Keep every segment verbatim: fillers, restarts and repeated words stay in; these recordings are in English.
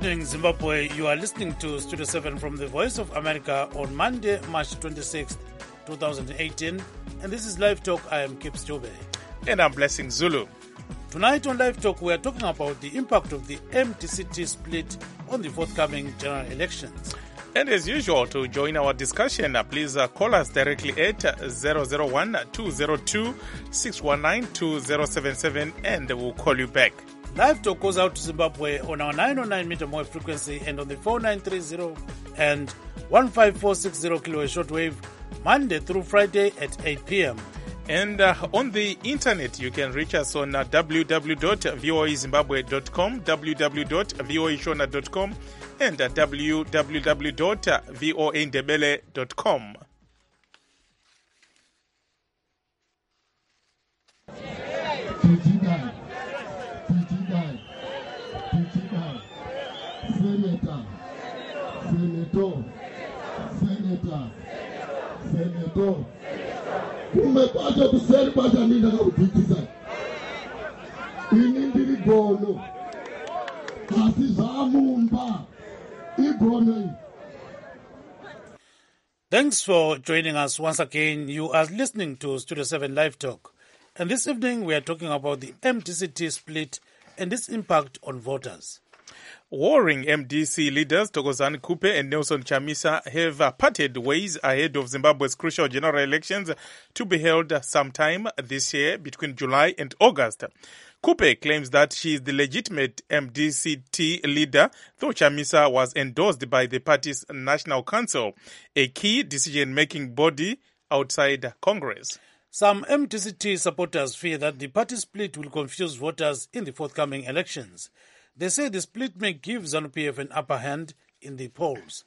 evening, Zimbabwe. You are listening to Studio seven from the Voice of America on Monday, March twenty-sixth, twenty eighteen. And this is Live Talk. I am Kips Jobe. And I'm Blessing Zulu. Tonight on Live Talk, we are talking about the impact of the M D C T split on the forthcoming general elections. And as usual, to join our discussion, uh, please uh, call us directly at zero zero one, two zero two, six one nine, two zero seven seven and we'll call you back. Live Talk goes out to Zimbabwe on our nine oh nine meter wave frequency and on the four nine three zero and one five four six zero kilohertz shortwave, Monday through Friday at eight p.m. And uh, on the internet, you can reach us on uh, w w w dot voa zimbabwe dot com, w w w dot voa shona dot com, and uh, w w w dot voa ndebele dot com. Senator, Senator, Senator, Senator. Kumepata kuseli bata nina kaudikisa. Ini ndiri gono. Asizamumba. Igono. Thanks for joining us once again. You are listening to Studio seven Live Talk. And this evening we are talking about the M D C T split and its impact on voters. Warring M D C leaders Thokozani Kupe and Nelson Chamisa have uh, parted ways ahead of Zimbabwe's crucial general elections to be held sometime this year between July and August. Kupe claims that she is the legitimate M D C T leader, though Chamisa was endorsed by the party's National Council, a key decision-making body outside Congress. Some M D C T supporters fear that the party split will confuse voters in the forthcoming elections. They say the split may give ZANU-P F an upper hand in the polls.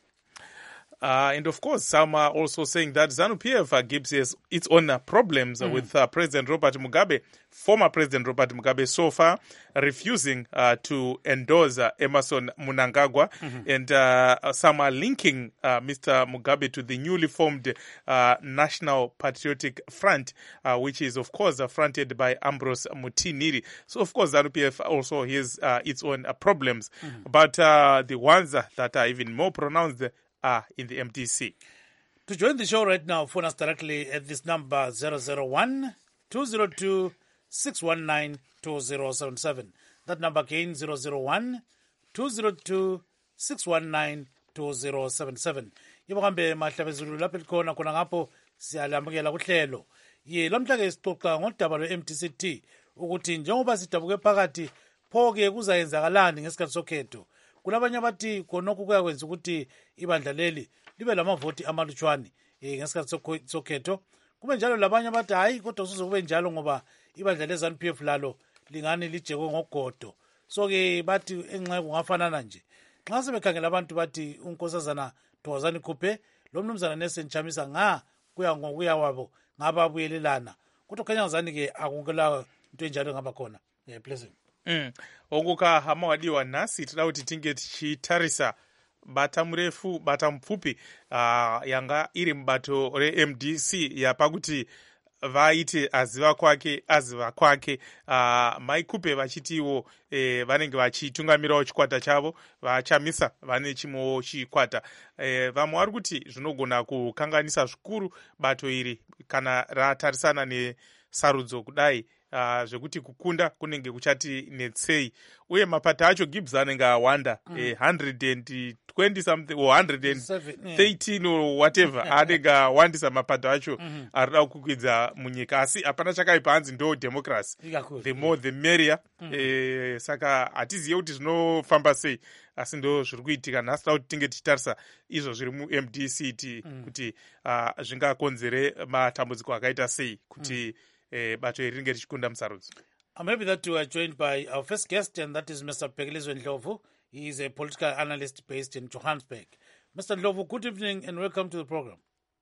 Uh, and of course, some are also saying that ZANU-P F uh, gives us its own uh, problems mm. with uh, President Robert Mugabe, former President Robert Mugabe, so far refusing uh, to endorse uh, Emmerson Mnangagwa. Mm-hmm. And uh, some are linking uh, Mister Mugabe to the newly formed uh, National Patriotic Front, uh, which is, of course, uh, fronted by Ambrose Mutiniri. So, of course, ZANU-P F also has uh, its own uh, problems. Mm-hmm. But uh, the ones uh, that are even more pronounced are in the M D C. To join the show right now, phone us directly at this number zero zero one, two zero two, six one nine, two zero seven seven. That number again zero zero one, two zero two, six one nine, two zero seven seven. Yibo kambe mahlabezulu lapho likhona khona ngapho siyalambukela kuhlelo. Ye lamhla ke sixoxa ngodaba lwe-M D C T ukuthi njengoba sidabuke phakathi pho ke kuzayenzakalani ngesikhathi sokhetho. Kulabanye abathi khonokho kuyakwenza ukuthi ibandla leli libe lamavoti amalutshwane eh ngesikhathi sokhetho. Kube njalo labanye abathi hayi kodwa kusuze kube njalo ngoba ibandla leZANU-P F lalo lingani lijekwe ngogodo. So ke bathi enxe kungafanana nje. Xa sebekhangela abantu bathi unkosazana Thokozani Kupe lo mnumzana Nelson Chamisa nga kuya ngokuya wabo ngababuyelelana. Kodwa khanya ngazani ke akungela into enjalo ngaba khona. Eh blessing. Mm. Okuka hamawadiwa nasi tida kuti tinge tichitarisa bata mrefu bata mpfupi uh, yanga iri mbato re-M D C yapakuti vaite aziva kwake aziva kwake uh, maikupe vachitiwo eh, vanenge vachitungamirawo chikwata chavo vachamisa vane chimwewo chikwata eh, vamwe vari kuti zvinogona kukanganisa zvikuru bato iri kana ratarisana nesarudzo kudai. Uh, zvekuti kukunda kunenge kuchati netsei uye mapato acho Gibbs anenge awanda mm. eh, one hundred twenty something or one hundred thirteen yeah. or whatever anenge awandisa mapato acho mm-hmm. arida kukwidza munyika asi hapana chakaipa hanzi ndo democracy the more the merrier mm. eh, saka hatiziye kuti zvinofamba sei asi ndo zviri kuitika nhasi kuti tinge tichitarisa izvo zviri mu-M D C T mm. kuti uh, zvingakonzere matambudziko akaita sei kuti mm. Eh, bato iringe tichikunda musarudzo. I'm happy that we are joined by our first guest, and that is Mister Bhekeliso Ndlovu. He is a political analyst based in Johannesburg. Mister Ndlovu, good evening and welcome to the program.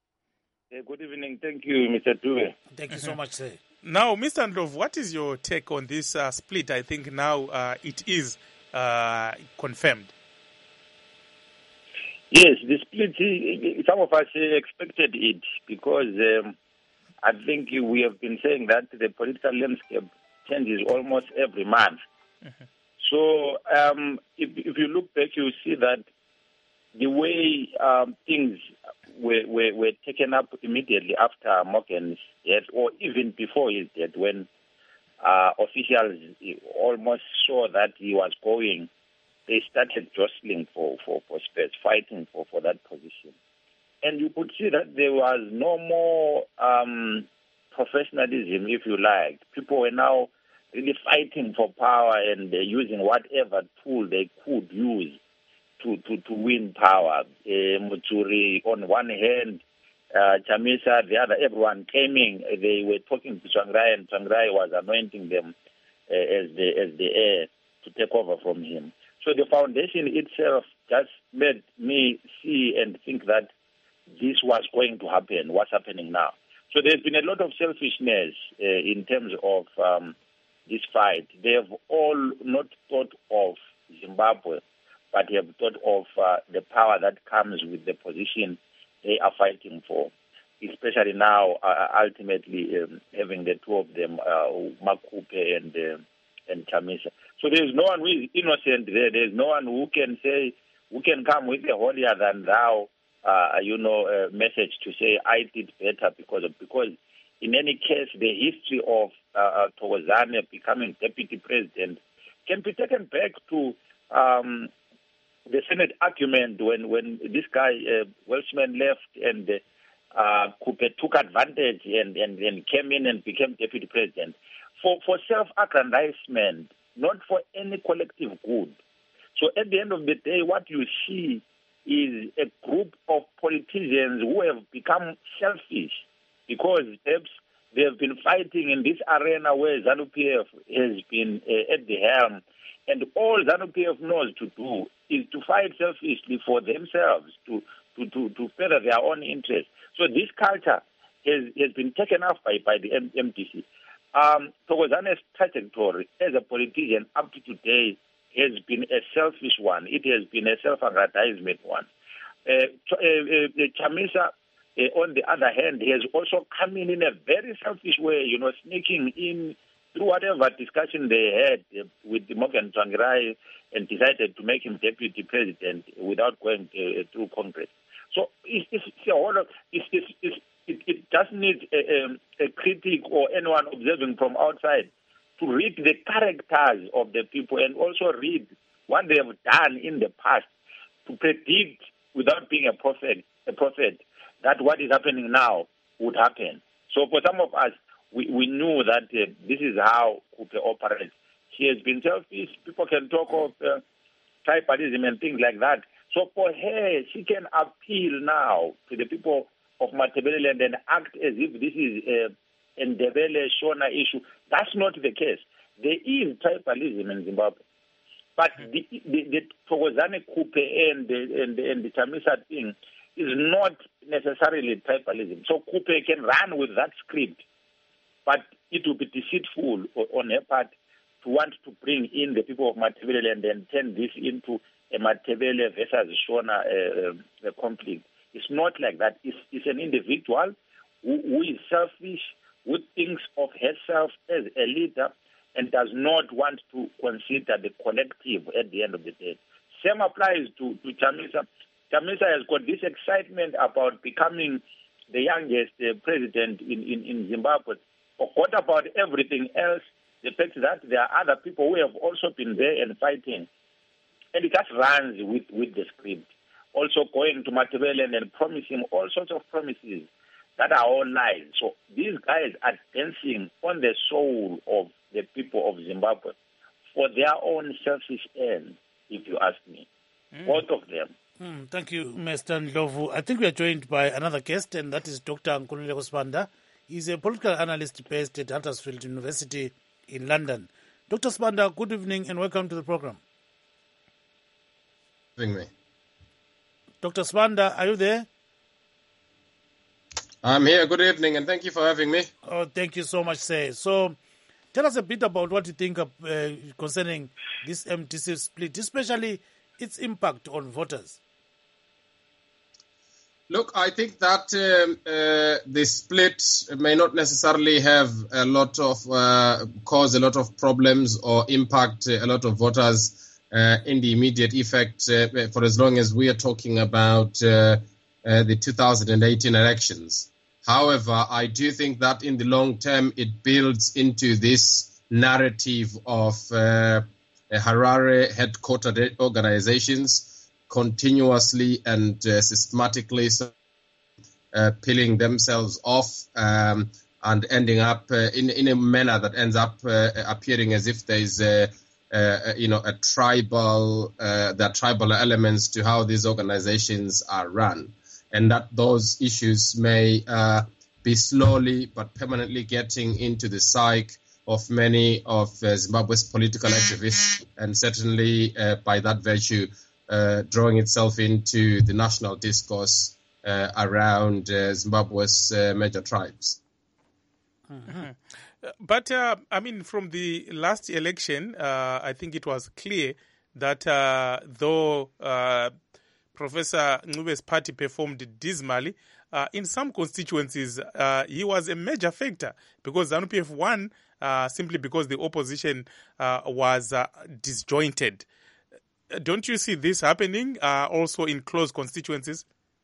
Uh, good evening. Thank you, Mister Dube. Thank you so much, sir. Now, Mister Ndlovu, what is your take on this uh, split? I think now uh, it is uh, confirmed. Yes, the split, some of us expected it because um, I think we have been saying that the political landscape changes almost every month. Mm-hmm. So um, if, if you look back, you see that the way um, things were, were, were taken up immediately after Morgan's death, or even before his death, when uh, officials almost saw that he was going, they started jostling for, for, for space, fighting for, for that position. And you could see that there was no more um, professionalism, if you like. People were now really fighting for power and uh, using whatever tool they could use to, to, to win power. Uh, Mutsuri, on one hand, uh, Chamisa, the other, everyone came in. They were talking to Tsvangirai, and Tsvangirai was anointing them uh, as the as the heir to take over from him. So the foundation itself just made me see and think that this was going to happen, what's happening now. So there's been a lot of selfishness uh, in terms of um, this fight. They have all not thought of Zimbabwe, but they have thought of uh, the power that comes with the position they are fighting for, especially now, uh, ultimately um, having the two of them, uh, Makupe and uh, and Chamisa. So there's no one who is innocent there. There's no one who can say, who can come with a holier than thou, uh, you know, uh, message to say, I did better because of, because in any case, the history of uh, Thokozane becoming deputy president can be taken back to um, the Senate argument when, when this guy, uh, Welshman, left and uh, Kupe took advantage and, and, and came in and became deputy president for, for self-aggrandizement, not for any collective good. So at the end of the day, what you see is a group of politicians who have become selfish because perhaps they have been fighting in this arena where ZANU-P F has been uh, at the helm. And all ZANU-P F knows to do is to fight selfishly for themselves, to, to, to, to further their own interests. So this culture has, has been taken off by, by the M D C. Um, Thokozane's trajectory as a politician up to today has been a selfish one. It has been a self-aggrandizement one. Uh, uh, uh, Chamisa, uh, on the other hand, has also come in in a very selfish way, you know, sneaking in through whatever discussion they had uh, with Morgan Tsvangirai and decided to make him deputy president without going uh, through Congress. So it's, it's, it's a whole of, it's, it's, it's, it, it doesn't need a, a, a critic or anyone observing from outside to read the characters of the people and also read what they have done in the past to predict, without being a prophet, a prophet, that what is happening now would happen. So for some of us, we, we knew that uh, this is how Kupe operates. She has been selfish. People can talk of uh, tribalism and things like that. So for her, she can appeal now to the people of Matabeleland and act as if this is a Ndebele Shona issue. That's not the case. There is tribalism in Zimbabwe. But the, the, the Thokozane Kupe and the, and, the, and the Chamisa thing is not necessarily tribalism. So Kupe can run with that script, but it will be deceitful on her part to want to bring in the people of Matabeleland and turn this into a Matabele versus Shona uh, uh, conflict. It's not like that. It's, it's an individual who, who is selfish, who thinks of herself as a leader and does not want to consider the collective at the end of the day. Same applies to, to Chamisa. Chamisa has got this excitement about becoming the youngest uh, president in, in, in Zimbabwe. But what about everything else? The fact that there are other people who have also been there and fighting. And it just runs with, with the script. Also going to Matabeleland and promising all sorts of promises that are all lies. So these guys are dancing on the soul of the people of Zimbabwe for their own selfish ends, if you ask me. Mm. Both of them. Mm, thank you, Mister Ndlovu. I think we are joined by another guest, and that is Doctor Nkululeko Sibanda. He's a political analyst based at Huddersfield University in London. Doctor Sibanda, good evening and welcome to the program. Me. Doctor Sibanda, are you there? I'm here. Good evening, and thank you for having me. Oh, thank you so much, sir. So, tell us a bit about what you think of, uh, concerning this M D C split, especially its impact on voters. Look, I think that um, uh, the split may not necessarily have a lot of uh, cause a lot of problems or impact a lot of voters uh, in the immediate effect uh, for as long as we are talking about uh, uh, the two thousand eighteen elections. However, I do think that in the long term it builds into this narrative of uh, Harare headquartered organizations continuously and uh, systematically uh, peeling themselves off um, and ending up uh, in, in a manner that ends up uh, appearing as if there is a, a, you know, a tribal, uh, there are tribal elements to how these organizations are run, and that those issues may uh, be slowly but permanently getting into the psyche of many of uh, Zimbabwe's political activists, and certainly uh, by that virtue, Uh, drawing itself into the national discourse uh, around uh, Zimbabwe's uh, major tribes. Mm-hmm. But, uh, I mean, from the last election, uh, I think it was clear that uh, though uh, Professor Ncube's party performed dismally, uh, in some constituencies, uh, he was a major factor because ZANU-P F won uh, simply because the opposition uh, was uh, disjointed. Don't you see this happening uh, also in close constituencies?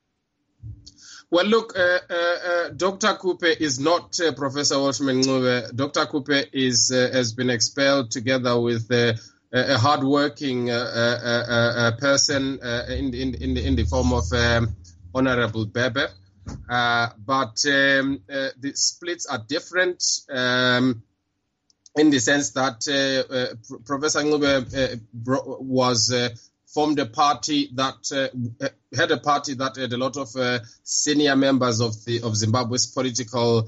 Well, look, uh, uh, uh, Doctor Kupe is not uh, Professor Walshman Ncube. Doctor Kupe is uh, has been expelled together with uh, a hard-working uh, uh, uh, uh, person uh, in, in, in, the, in the form of um, Honorable Bebe. Uh, but um, uh, the splits are different. Um, in the sense that uh, uh, Professor Ncube uh, bro- was uh, formed a party that uh, had a party that had a lot of uh, senior members of the of Zimbabwe's political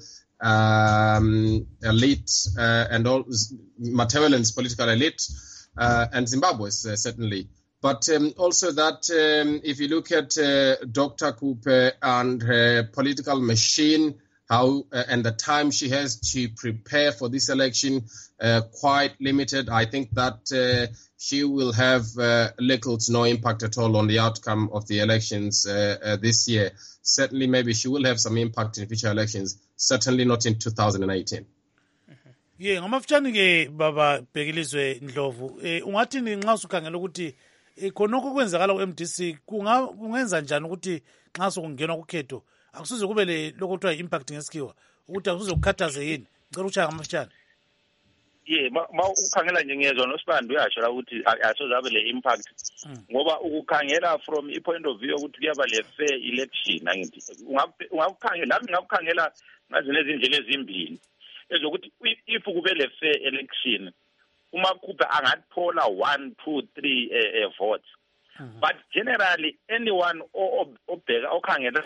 um, elite uh, and all Matabeleland's political elite uh, and Zimbabwe's uh, certainly. But um, also that um, if you look at uh, Doctor Kupe and her political machine, how uh, and the time she has to prepare for this election, uh, quite limited. I think that uh, she will have uh, little to no impact at all on the outcome of the elections uh, uh, this year. Certainly, maybe she will have some impact in future elections. Certainly not in two thousand eighteen. Yeah, ngamafutshane ke baba Bhekilizwe Ndlovu. Eh ungathini nxa usukhangela ukuthi khonokho kwenzakala ku-M D C kungenza njani ukuthi nxa sokungenwa kukhetho akusuze kube le lokho kuthiwa i-impact ngesikhiwa ukuthi akusuze kukhathaze yini? Ngicela ukushaya ngamafutshane. Ye ma ukhangela nje ngiyezwa noSibandi uyasho la ukuthi asoze abe le impact ngoba ukukhangela from i point of view ukuthi kuyaba le fair election angithi ungakukhangela nami ngakukhangela ngazine izindlela ezimbili ezokuthi if kube le fair election uMakhuphe angathola one two three uh, uh, votes mm-hmm. But generally anyone obheka okhangela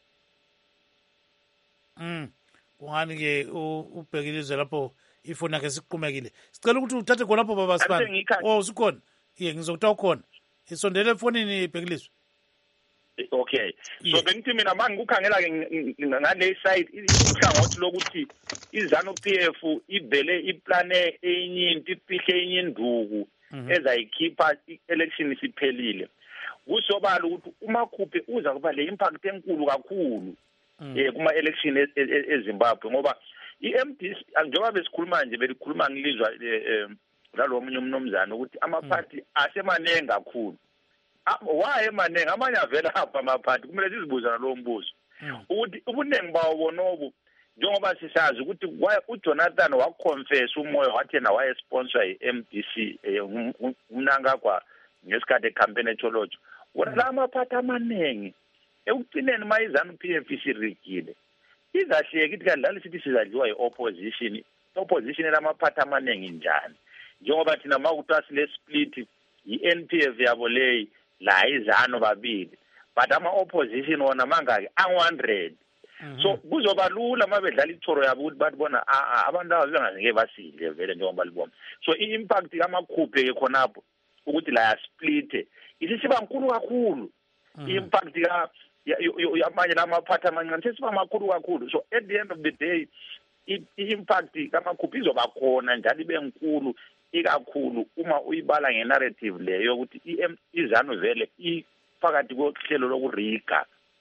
mm kungani ke ubhekilizwe lapho ifoni yakhe siqhumekile sicela ukuthi uthathe khona lapho baba Sibani oh usukhona ye ngizokutha ukhona isondele efonini Bhekilizwe. Okay, so bengithi mina manje ngikukhangela ke ngale side ihlangothi lokuthi iZANU-P F ibele iplane enye into ifihle enye induku ezayikhipha election isiphelile kusobala ukuthi uMakhuphe uza kuba le impact enkulu kakhulu eh kuma election eZimbabwe ngoba i-M D C njengoba besikhuluma nje belikhuluma ngilizwa lalo omunye umnomzana ukuthi amaphathi asemanengi kakhulu. Why emanengi amanye avela apha amaphathi kumele sizibuzana lo mbuzo ukuthi ubunengi bawo bonobu njengoba sisazi ukuthi uJonathan waconfess umoya wathi yena wayesponsor i-M D C umnanga kwa ngesikhathi ecampaign etholojo wona amaphathi amanengi ekugcineni mayiZANU-P F isirigile izahleki ithi kanti sithi sizadliwa i-opposition opposition elamaphathi amanengi njani njengoba thina makuthiwa sile split i-N P F yabo leyi la iZANU babili but ama-opposition wona mangaki angu one hundred. So kuzoba lula mabedlala ithoro yabo ukuthi bathi bona abantu aba bengazeke basidle vele njengoba libona. So i-impact kaMakhuphe ke khonapho ukuthi la split isisiba nkulu kakhulu i-impact ka yamanye lamaphathi amancane sesiba makhulu kakhulu. So at the end of the day i-impact kaMakhuphe izoba khona njalo ibe nkulu ikakhulu uma uyibala ngenarrative leyo ukuthi iZANU vele iphakathi kohlelo lokuriga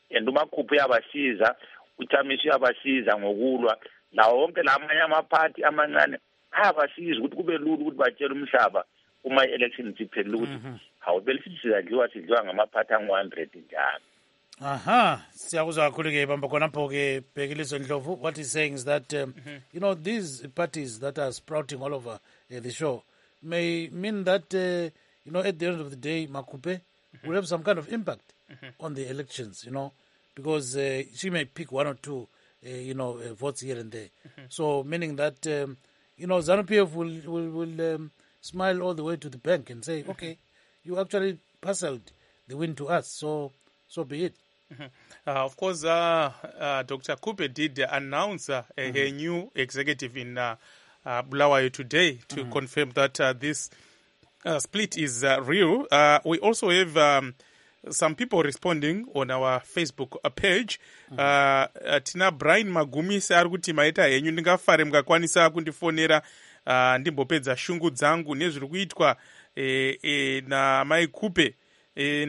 and umakhuphu uyabasiza, uthamiso uyabasiza ngokulwa, lawo wonke lamanye amaphathi amancane ayabasiza ukuthi kube lula ukuthi batshele umhlaba uma i-election siphelile ukuthi hawu belisithi sidliwa sidliwa ngamaphathi angu one hundred njalo. Aha, siyakuzwa kakhulu ke bamba khonapho ke Bhekiliso Ndlovu. What he's saying is that um, mm-hmm. you know, these parties that are sprouting all over uh, the show may mean that uh, you know, at the end of the day Makhuphe mm-hmm. will have some kind of impact mm-hmm. on the elections, you know, because uh, she may pick one or two uh, you know uh, votes here and there. Mm-hmm. So meaning that um, you know, ZANU-P F will will, will um, smile all the way to the bank and say, mm-hmm. okay, you actually parceled the win to us, so so be it. Mm-hmm. Uh, of course, uh, uh, Doctor Kupe did uh, announce uh, a, mm-hmm. a new executive in uh, uh, Bulawayo today to mm-hmm. confirm that uh, this uh, split is uh, real. Uh, we also have um, some people responding on our Facebook page. Mm-hmm. Uh, uh, tina Brian Magumi ari kuti maita henyu ndingafare mukakwanisa kundifonera uh, ndimbopedza shungu dzangu nezviri kuitwa eh, eh, naMai Kupe E,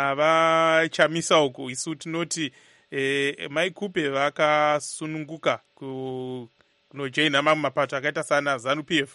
navachamisa uku isu tinoti e, Mai Kupe vakasununguka kunojoina mamwe mapato akaita sana ZANU-P F.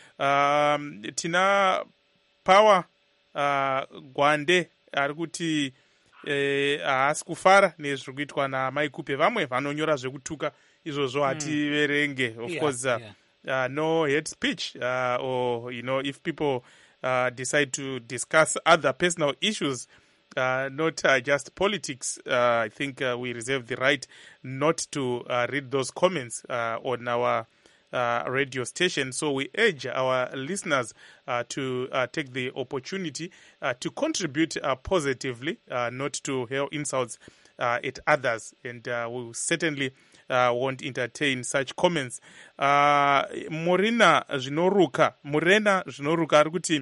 Um, tina Power uh, Gwande ari kuti haasi e, kufara nezviri kuitwa naMai Kupe. Vamwe vanonyora zvekutuka izvozvo hativerenge. Mm. Of yeah, course uh, yeah. uh, no hate speech uh, or you know, if people Uh, decide to discuss other personal issues, uh, not uh, just politics. Uh, I think uh, we reserve the right not to uh, read those comments uh, on our uh, radio station. So we urge our listeners uh, to uh, take the opportunity uh, to contribute uh, positively, uh, not to hurl insults uh, at others. And uh, we will certainly Uh, won't entertain such comments. Uh, Morena zvinoruka Morena zvinoruka ari kuti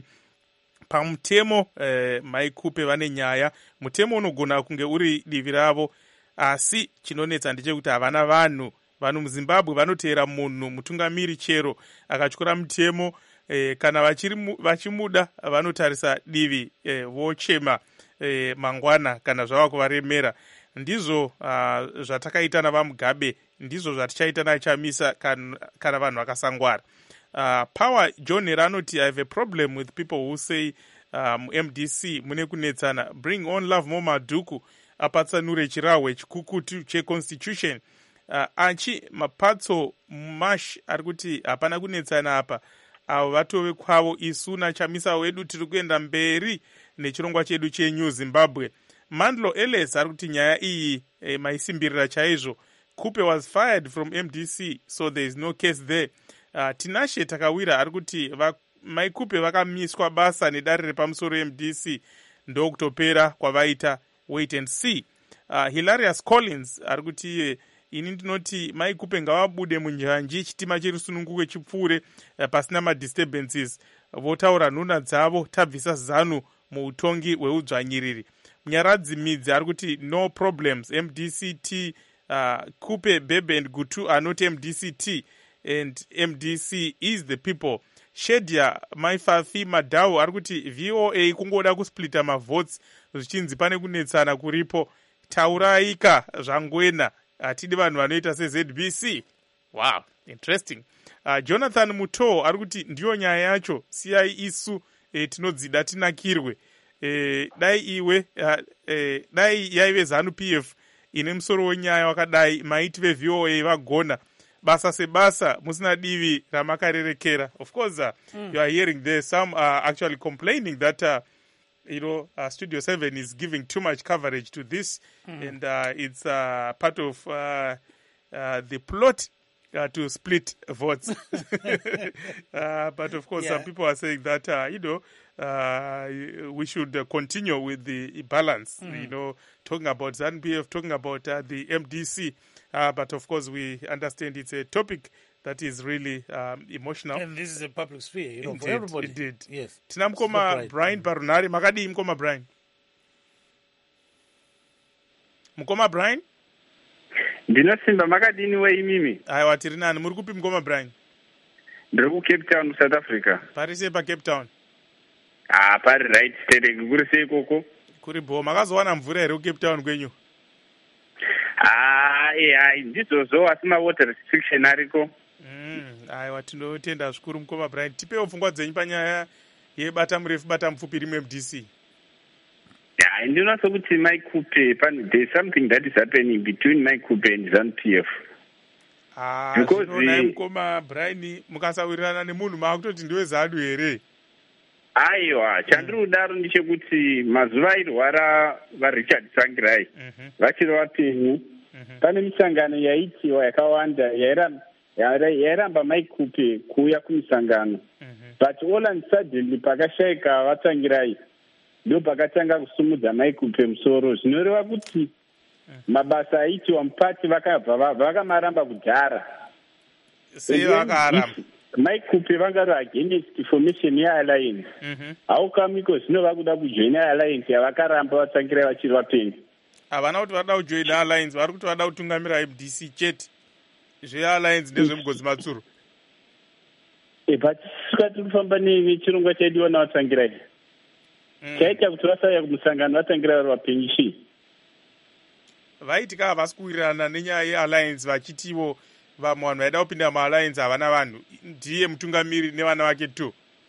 pamutemo eh, Mai Kupe vane nyaya. Mutemo unogona kunge uri divi ravo, asi chinonetsa ndechekuti havana vanhu. Vanhu muZimbabwe vanoteera munhu mutungamiri chero akatyora mutemo eh, kana vachiri vachimuda vanotarisa divi eh, vochema eh, mangwana kana zvava kuvaremera. Ndizvo uh, zvatakaita navaMugabe, ndizvo zvatichaita naChamisa kana, kana vanhu vakasangwara. Uh, Power John ranoti, I have a problem with people who say um, M D C mune kunetsana. Bring on Love Mo Madhuku apatsanure chirahwe chikukutu checonstitution. Uh, achi mapatso mash ari kuti hapana kunetsana apa. Avo vatove kwavo, isu naChamisa wedu tiri kuenda mberi nechirongwa chedu cheNew Zimbabwe. Mandlo Ellis ari kuti nyaya iyi eh, maisimbirira chaizvo. Kupe was fired from M D C, so there is no case there. Uh, Tinashe Takawira ari kuti Mai Kupe vakamiswa basa nedare repamusoro M D C ndokutopera kwavaita wait and see. Uh, Hilarious Collins ari kuti eh, ini ndinoti Mai Kupe ngavabude munjanji, chitima chirisununguke chipfuure uh, pasina madisturbances. Votaura nhuna dzavo, tabvisa ZANU muutongi hweudzvanyiriri. Munyaradzi Midzi ari kuti no problems, M D C T, uh, Kupe, Bebe and Gutu are not M D C T, and M D C is the people. Shedia Maifafi Madau ari kuti V O A kungoda kusplita mavotes zvichinzi pane kunetsana kuripo. Tauraika zvangwena, hatidi vanhu vanoita seZ B C. Wow, interesting. Uh, Jonathan Muto ari kuti ndiyo nyaya yacho, siyai isu eh, tinodzida tinakirwe. Eh, dai iwe uh, eh, dai yaive ZANU-P F ine musoro wenyaya wakadai, maiti veV O A vagona basa sebasa musina divi ramakarerekera. Of course uh, mm. you are hearing there some are actually complaining that uh, you know uh, Studio seven is giving too much coverage to this mm. and uh, it's uh, part of uh, uh, the plot Uh, to split votes. uh, but of course, yeah. some people are saying that, uh, you know, uh, we should uh, continue with the balance, mm. you know, talking about ZANU-P F, talking about uh, the M D C. Uh, but of course, we understand it's a topic that is really um, emotional. And this is a public sphere, you know, indeed, for everybody. Indeed. Yes. Tina mkoma right. Brian Barunari. Makadi mkoma Brian. Mkoma Brian? Ndinosimba makadini we imimi. Aiwa tiri nani, muri kupi mkoma Brian? Ndiri ku Cape Town, South Africa. Pari sei pa Cape Town? Ah, pari right state kuri sei koko. Kuri bo, makazowana mvura here ku Cape Town kwenyu? hai hai ndizvozvo asi mawater restriction ariko. Aiwa, tinotenda zvikuru mukoma Brian. Tipewo pfungwa dzenyu panyaya yebata murefu bata mupfupi rimwe M D C. Yeah, ndinoona sokuti Mike Coupe, there's something that is happening between Mike Coupe and ZANU-P F. Ah, zvinoonai mukoma Brian, mukasawirirana nemunhu maakutoti ndiwe ZANU here? Aiwa, chandiri kudaro ndechekuti mazuva airwara vaRichard Tsvangirai vachiri vapenyu, pane misangano yaitiwa yakawanda yairamba Mike Coupe kuuya kumisangano, but all and suddenly pakashayika vaTsvangirai ndo pakatanga kusumudza Mike Coupe musoro, zvinoreva kuti mabasa aitiwa mupati vakabva vakamaramba kudhara. Sei vakaramba? Mike Coupe vanga ro against formation yealliance. How come iko zvino vakuda kujoina alliance yavakaramba vatsangira vachiri vapenyu? Havana kuti vada kujoina alliance, vari kuti vada kutungamira M D C chete. Zvealliance ndezvemugodzi matsuro. E but suka tiri kufamba nechirongwa chaidiwa navatsangirai. Chaita kuti vasauya kumusangano vatsangira vari vapenyu chii? Vaiti kaa vasi kuwirirana nenyaya yealliance vachitiwo vamwe vanhu vaida kupinda mualliance havana vanhu, ndiye mutungamiri nevana vake tu.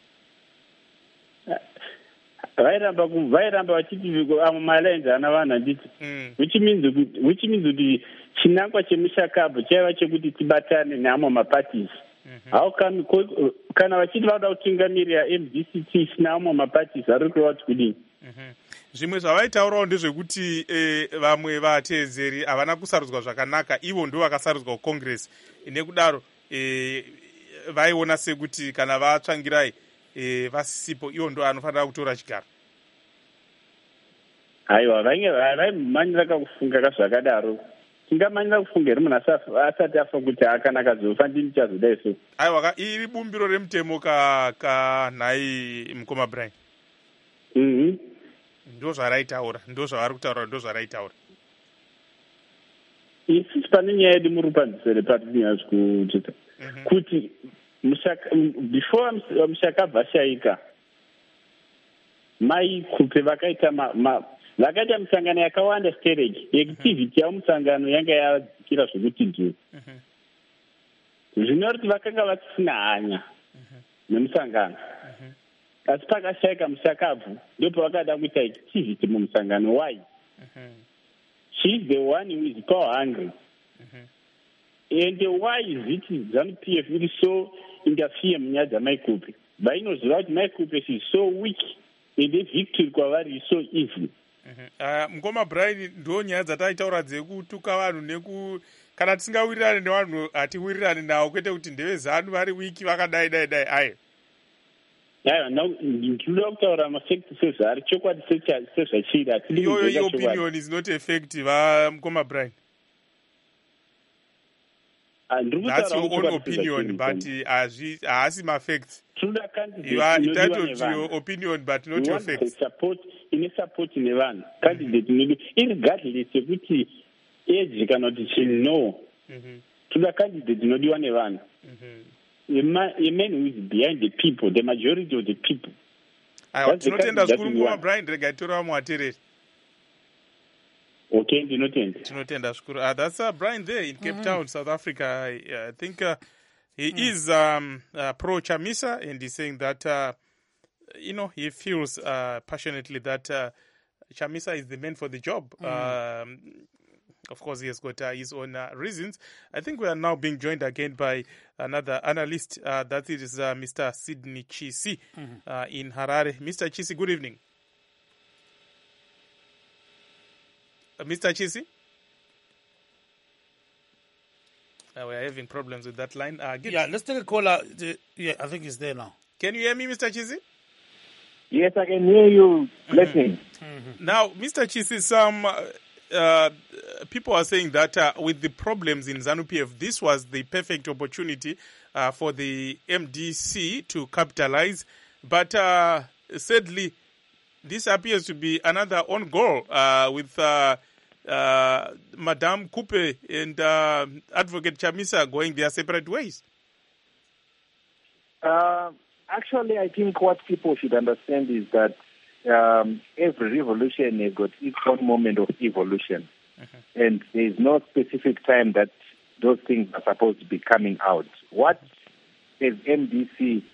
Vairamba vairamba vachiti amwe maalliance havana vanhu handiti. Which means which means kuti chinangwa chemushakabvu chaiva chekuti tibatane neamwe maparties. How come kana vachiti vada kutungamirira M D C tisina amwe maparties ari kureva kuti kudini? Zvimwe zvavaitaurawo ndezvekuti vamwe vateedzeri havana kusarudzwa zvakanaka, ivo ndo vakasarudzwa kucongress. Nekudaro vaiona sekuti kana vatsvangirai vasisipo, ivo ndo anofanira kutora chigaro. Aiwa, vaimhanyira kakufunga kazvakadaro. Tingamanyira kufunga here munhu asati afa kuti kana kazofa ndini chazodai so. Aiwa, iri bumbiro remutemo kanhai mukoma Brian. Mhm. Ndo zvaraitaura, ndo zvavari kutaura, ndo zvaraitaura. Isisi pane nyaya yedu murupanzisere patinoyazi kuita kuti before mushakabva ashayika Mike Coupe vakaita vakaita misangano yakawanda stereki, activity yavo musangano yanga yadzikira zvokuti nduu. Zvinova kuti vakanga vasina hanya nemusangano. Asi pakashayika mushakabvu ndipo vakada kuita activity mumusangano. Why? She is the one who is power hungry. And why is it ZANU-P F is so interfere munyaya dzaMike Coupe? Vainoziva kuti Mike Coupe is so weak and the victory kwavari is so easy. Mukoma Brian, ndo nyaya dzataitaura dzekutuka vanhu neku kana tisingawirirane nevanhu hatiwirirane navo, kwete kuti ndeve ZANU vari wiki vakadai dai dai ayo. Aiwa, ndinoda kutaura mafacts sezvari chokwadi sezvachiri. Iyoyo iopinion is not effect vamukoma Brian. That's your own opinion, but haasi mafacts. You are entitled to your opinion, but not your facts. Support, ine support nevanhu. Candidate nedu, irregardless yekuti age kana kuti chino. Toda candidate inodiwa nevanhu. A man, a man who is behind the people, the majority of the people. Aiwa, tinotenda zvikuru mukoma Brian, rega itora muatereri. Okay, ndinotenda. Tinotenda zvikuru. Uh, that's uh, Brian there in Cape mm-hmm. Town, South Africa. I, I think uh, he mm. is um, uh, pro-Chamisa, and he's saying that, uh, you know, he feels uh, passionately that uh, Chamisa is the man for the job. Mm. Um, Of course, he has got uh, his own uh, reasons. I think we are now being joined again by another analyst. Uh, that is uh, Mister Sydney Chisi mm-hmm. uh, in Harare. Mister Chisi, good evening. Uh, Mister Chisi? Uh, we are having problems with that line. Uh, yeah, let's take a caller. Yeah, I think he's there now. Can you hear me, Mister Chisi? Yes, I can hear you. Listening. Mm-hmm. Mm-hmm. Now, Mister Chisi, some... Uh, Uh, people are saying that uh, with the problems in ZANU-P F, this was the perfect opportunity uh, for the M D C to capitalize. But uh, sadly, this appears to be another own goal uh, with uh, uh, Madame Coupe and uh, Advocate Chamisa going their separate ways. Uh, actually, I think what people should understand is that Um, every revolution has got its own moment of evolution. Mm-hmm. And there is no specific time that those things are supposed to be coming out. What, as M D C,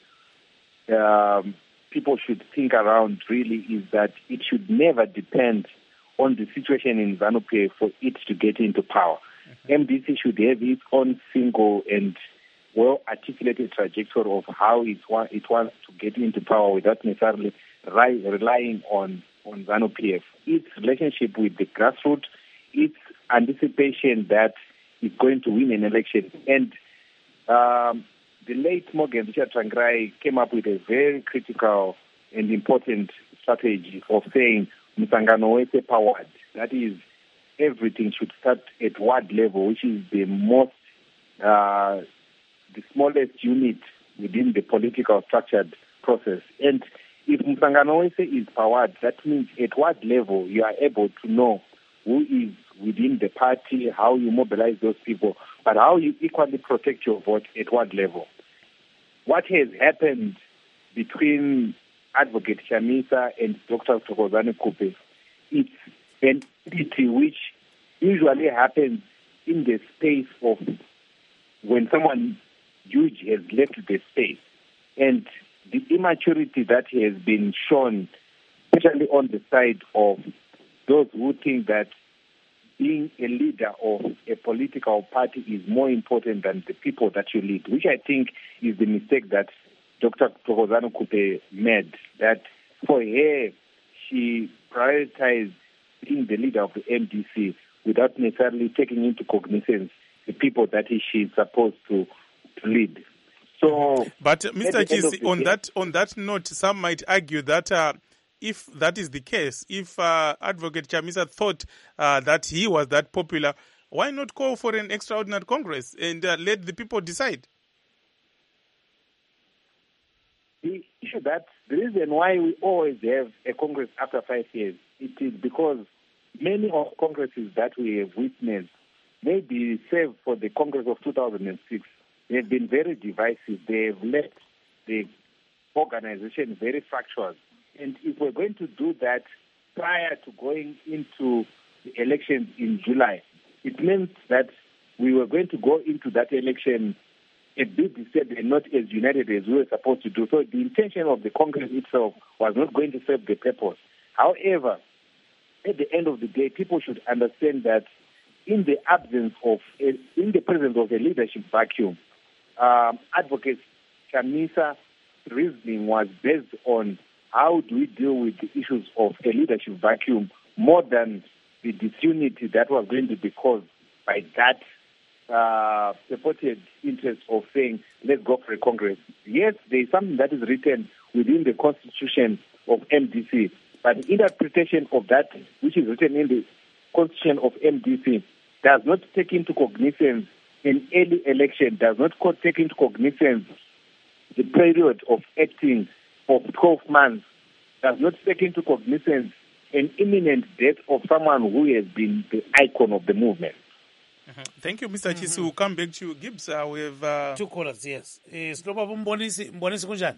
um, people should think around really is that it should never depend on the situation in ZANU-P F for it to get into power. Mm-hmm. M D C should have its own single and well-articulated trajectory of how it, wa- it wants to get into power without necessarily ri- relying on, on ZANU-P F. Its relationship with the grassroots, its anticipation that it's going to win an election. And um, the late Morgan Richard Tsvangirai came up with a very critical and important strategy of saying, Msangano wese powered. That is, everything should start at ward level, which is the most, uh, the smallest unit within the political structured process. And if Msangano wese is powered, that means at ward level you are able to know who is within the party, how you mobilize those people, but how you equally protect your vote at ward level. What has happened between Advocate Chamisa and Doctor Thokozani Kupe, it's an entity which usually happens in the space of when someone huge has left the space. And the immaturity that has been shown, especially on the side of those who think that being a leader of a political party is more important than the people that you lead, which I think is the mistake that Doctor Thokozani Kupe made, that for her, she prioritized being the leader of the M D C without necessarily taking into cognizance the people that she's supposed to, to lead. So, but uh, Mister Chisi, on day, that on that note, some might argue that uh, if that is the case, if uh, Advocate Chamisa thought uh, that he was that popular, why not call for an extraordinary Congress and uh, let the people decide? The issue that the reason why we always have a Congress after five years, it is because many of Congresses that we have witnessed, maybe save for the Congress of two thousand six, they have been very divisive. They have left the organization very fractured. And if we're going to do that prior to going into the elections in July, it means that we were going to go into that election a bit disturbed and not as united as we were supposed to do. So the intention of the Congress itself was not going to serve the purpose. However, at the end of the day, people should understand that in the absence of, a, in the presence of a leadership vacuum, um, Advocate Chamisa reasoning was based on how do we deal with the issues of a leadership vacuum more than the disunity that was going to be caused by that uh, purported interest of saying, let's go for a Congress. Yes, there is something that is written within the constitution of M D C, but the interpretation of that, which is written in the constitution of M D C, does not take into cognizance an early election, does not take into cognizance the period of acting of twelve months, does not take into cognizance an imminent death of someone who has been the icon of the movement. Mm-hmm. Thank you, Mister Mm-hmm. Chisi. We'll come back to you. Gibbs, uh, we have... Uh... Two callers, yes. Sloba Mbonisi, Mbonisi kunjani?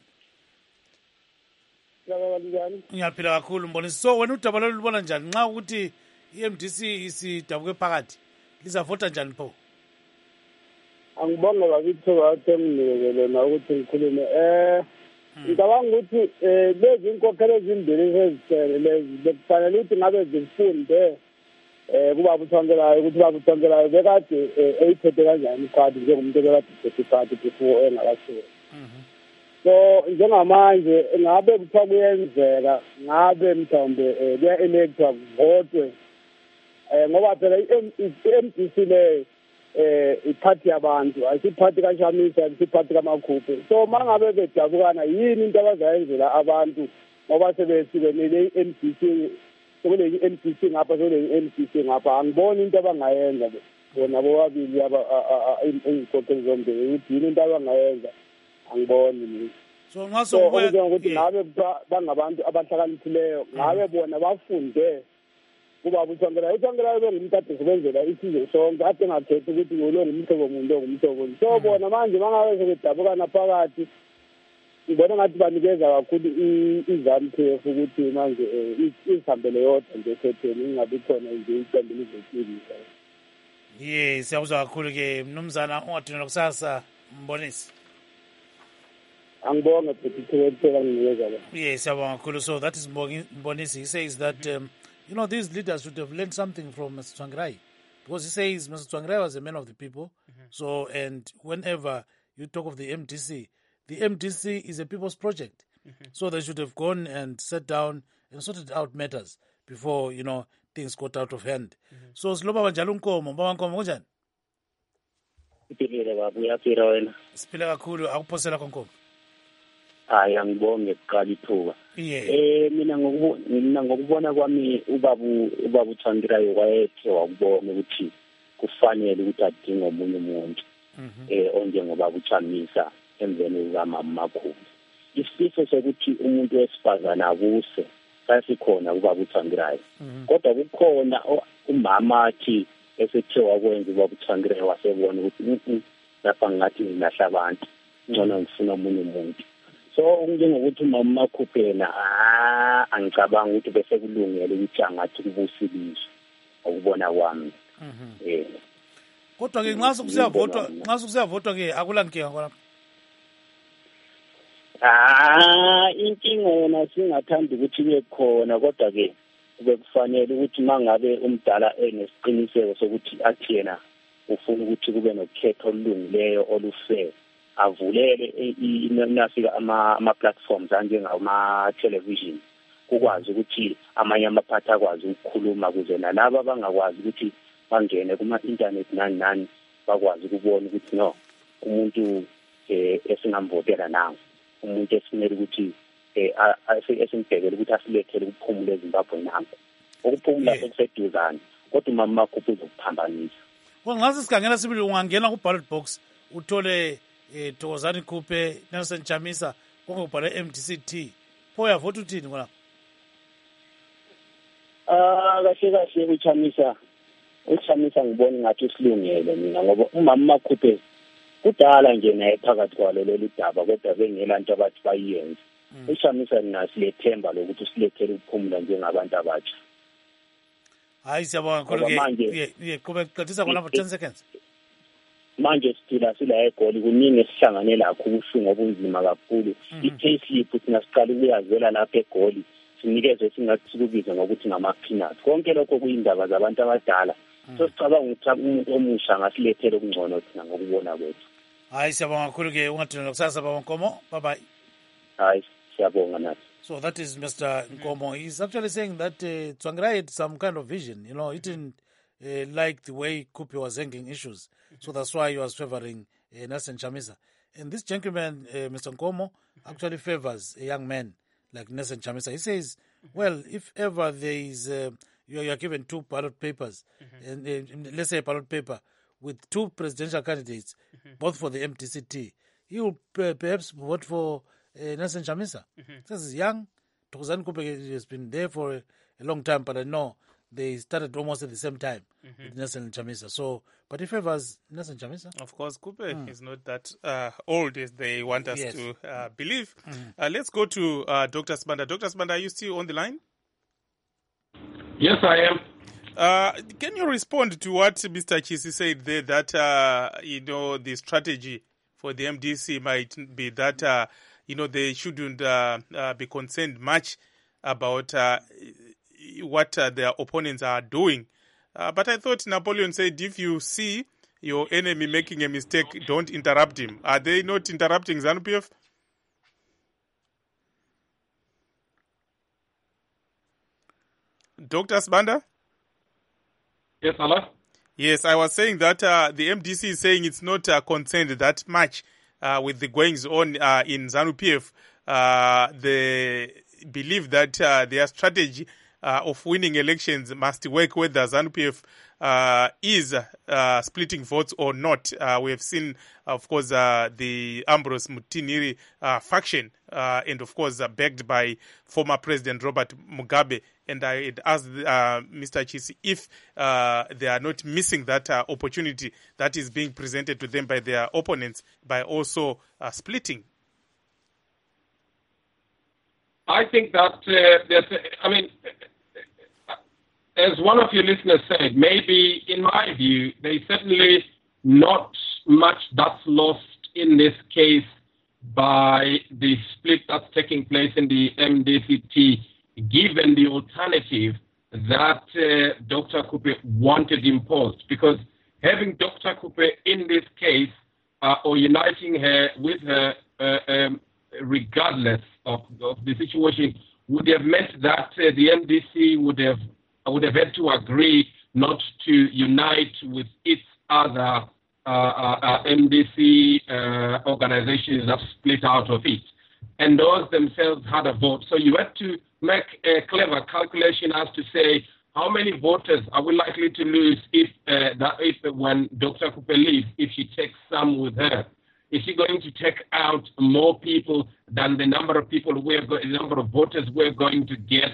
Ngiyaphila kakhulu Mbonisi. So wena udaba lolubona njani nxa ukuthi i-M D C isidabuke phakathi lizavota njani pho? Angibonga bakithi bathemnikele na ukuthi ngikhulume eh ngicabanga ukuthi eh lezi inkokhelo ezimbili ezisele lezi bekufanele ukuthi ngabe zifunde eh kuba buthongelayo ukuthi babuthongelayo bekade eyiphethe kanjani ikhadi njengomuntu bekade ephethe ikhadi before engakasuki. So njengamanje ngabe kuthiwa kuyenzeka ngabe mhlawumbe kuya-electwa kuvotwe um ngoba phela i-M D C leyo eh iphathi yabantu ayisiphathi kaShamisa ayisiphathi kaMakhuphe. So mangabe bedabukana yini into abazayenzela abantu ngoba sebesibenele i-M D C sekule i-M D C ngapha sekule i-M D C ngapha angiboni into abangayenza bona bobabili iy'nkokheli zombili ukuthi yini into abangayenza angiboni. So ngaso ukuthi ngabe bangabantu abahlakaniphileyo ngabe bona bafunde kuba buthongela uthongela bengumuntu ade sebenzela isizwe sonke ade ngakhethi ukuthi lo ngumhlobo muntu ongumhlobo. So bona manje bangabe sebedabukana phakathi ngibona ngathi banikeza kakhulu i-ZANU-P F ukuthi manje izihambele yodwa nje ekhetheni ingabi khona nje iqembu lizohlulisa. Ye siyakuzwa kakhulu-ke mnumzana ungadinelwa kusasa Mbonisi. Angibonge futhi ithuba nginikeza la. Yes, siyabonga kakhulu. So that is Mbonisi. He says that um, you know, these leaders should have learned something from Mister Tsvangirai, because he says Mister Tsvangirai was a man of the people. Mm-hmm. So, and whenever you talk of the M D C, the M D C is a people's project. Mm-hmm. So they should have gone and sat down and sorted out matters before, you know, things got out of hand. Mm-hmm. So, Sloba Banjalo Nkomo, Mbaba Nkomo, kunjani? Siphile baba, uyaphila wena? Siphile kakhulu, akuphosela konkomo. Hayi angibonge kuqala ithuba. Eh mina ngokubona mina ngokubona kwami ubabu ubabu Tsvangirai wayethe wakubona ukuthi kufanele ukuthi adinge omunye umuntu eh onjengoba uChamisa emveni kwamama makhulu. Isifo sokuthi umuntu wesifazana akuse sasikhona ubabu Tsvangirai. Kodwa kukhona umama athi esethe wakwenza ubabu Tsvangirai wasebona ukuthi lapha ngathi ngilahla abantu ngcono ngifuna omunye umuntu. So njengokuthi mama makhuphena ah angicabanga ukuthi bese kulungele ukuthi angathi kubusiliswa ukubona kwami. Eh kodwa ke nxa sokusiyavotwa nxa sokusiyavotwa ke akulankinga khona. Ah inkinga yona singathanda ukuthi ibe khona, kodwa ke kube kufanele ukuthi mangabe umdala enesiqiniseko sokuthi athi yena ufuna ukuthi kube nokhetho olungileyo olufair, avulele nafika ama ama platforms anjengama television ukwazi ukuthi amanye amaphathi akwazi ukukhuluma kuze nalabo abangakwazi ukuthi bangene kuma internet nani nani bakwazi ukubona ukuthi no umuntu eh esingamvotela nawo, umuntu esimele ukuthi eh esimbhekele ukuthi asilethele ukuphumula eZimbabwe nanko ukuphumula sekuseduzane, kodwa umama makhuphu uzokuphambanisa. Ngase sikhangela sibili ungangena ku ballot box uthole eh Thokozani Khuphe, Nelson Chamisa konke ubhala M D C T, pho uyavota uthini ngona? Ah kahle kahle uChamisa uChamisa ngibona ngathi usilungele mina ngoba umama makhuphe kudala nje naye phakathi kwalo lolu daba, kodwa bengela nto abathi bayiyenze. uChamisa nasilethemba lokuthi usilethele ukuphumula njengabantu abatsha. Hayi siyabonga kakhulu ke ye kube qedisa khona for ten seconds. Manje siphila sila eGoli kuningi esihlangane lakho ubuhlungu obunzima kakhulu. I-payslip thina siqala ukuyazela lapha eGoli sinikezwe singathi sikubiza ngokuthi ngama-peanuts. Konke lokho kuyindaba zabantu abadala. So sicabanga ukuthi umuntu omusha ngasilethele okungcono thina ngokubona kwethu. Hayi siyabonga kakhulu ke ungadinelwa kusasa baba Nkomo. Bye bye. Hayi siyabonga nathi. So that is Mister Nkomo. He's actually saying that uh, Tsvangirai had some kind of vision. You know, he didn't uh, like the way Khuphe was handling issues. So that's why he was favoring uh, Nelson Chamisa. And this gentleman, uh, Mister Nkomo, actually favors a young man like Nelson Chamisa. He says, well, if ever there is, uh, you, are, you are given two ballot papers, mm-hmm. and uh, let's say a ballot paper with two presidential candidates, mm-hmm. both for the M D C T, he will uh, perhaps vote for uh, Nelson Chamisa. Mm-hmm. Because he's young. Thokozani Khuphe has been there for a, a long time, but I know they started almost at the same time mm-hmm. with Nelson Chamisa. So, but he favors Nelson Chamisa. Of course, Khuphe mm. is not that uh, old as they want us yes. to uh, believe. Mm. Uh, let's go to uh, Doctor Sibanda. Doctor Sibanda, are you still on the line? Yes, I am. Uh, can you respond to what Mister Chisi said there, that, uh, you know, the strategy for the M D C might be that, uh, you know, they shouldn't uh, uh, be concerned much about uh, what uh, their opponents are doing. Uh, but I thought Napoleon said, if you see your enemy making a mistake, don't interrupt him. Are they not interrupting ZANU-P F? Doctor Sibanda? Yes, hello? Yes, I was saying that uh, the M D C is saying it's not uh, concerned that much uh, with the goings on uh, in ZANU-P F. Uh, they believe that uh, their strategy uh, of winning elections must work whether ZANU-P F uh, is uh, splitting votes or not. Uh, we have seen, of course, uh, the Ambrose Mutiniri uh, faction, uh, and of course, uh, backed by former President Robert Mugabe. And I had asked uh, Mister Chisi if uh, they are not missing that uh, opportunity that is being presented to them by their opponents by also uh, splitting. I think that, uh, there's, I mean, as one of your listeners said, maybe in my view, there's certainly not much that's lost in this case by the split that's taking place in the M D C T, given the alternative that uh, Doctor Kupe wanted imposed. Because having Doctor Kupe in this case, uh, or uniting her with her, uh, um, regardless of, of the situation, would have meant that uh, the M D C would have would have had to agree not to unite with its other uh, uh, M D C uh, organizations that split out of it. And those themselves had a vote. So you had to make a clever calculation as to say, how many voters are we likely to lose if uh, that if when Doctor Kupe leaves, if she takes some with her? Is she going to take out more people than the number of people we're go- the number of voters we're going to get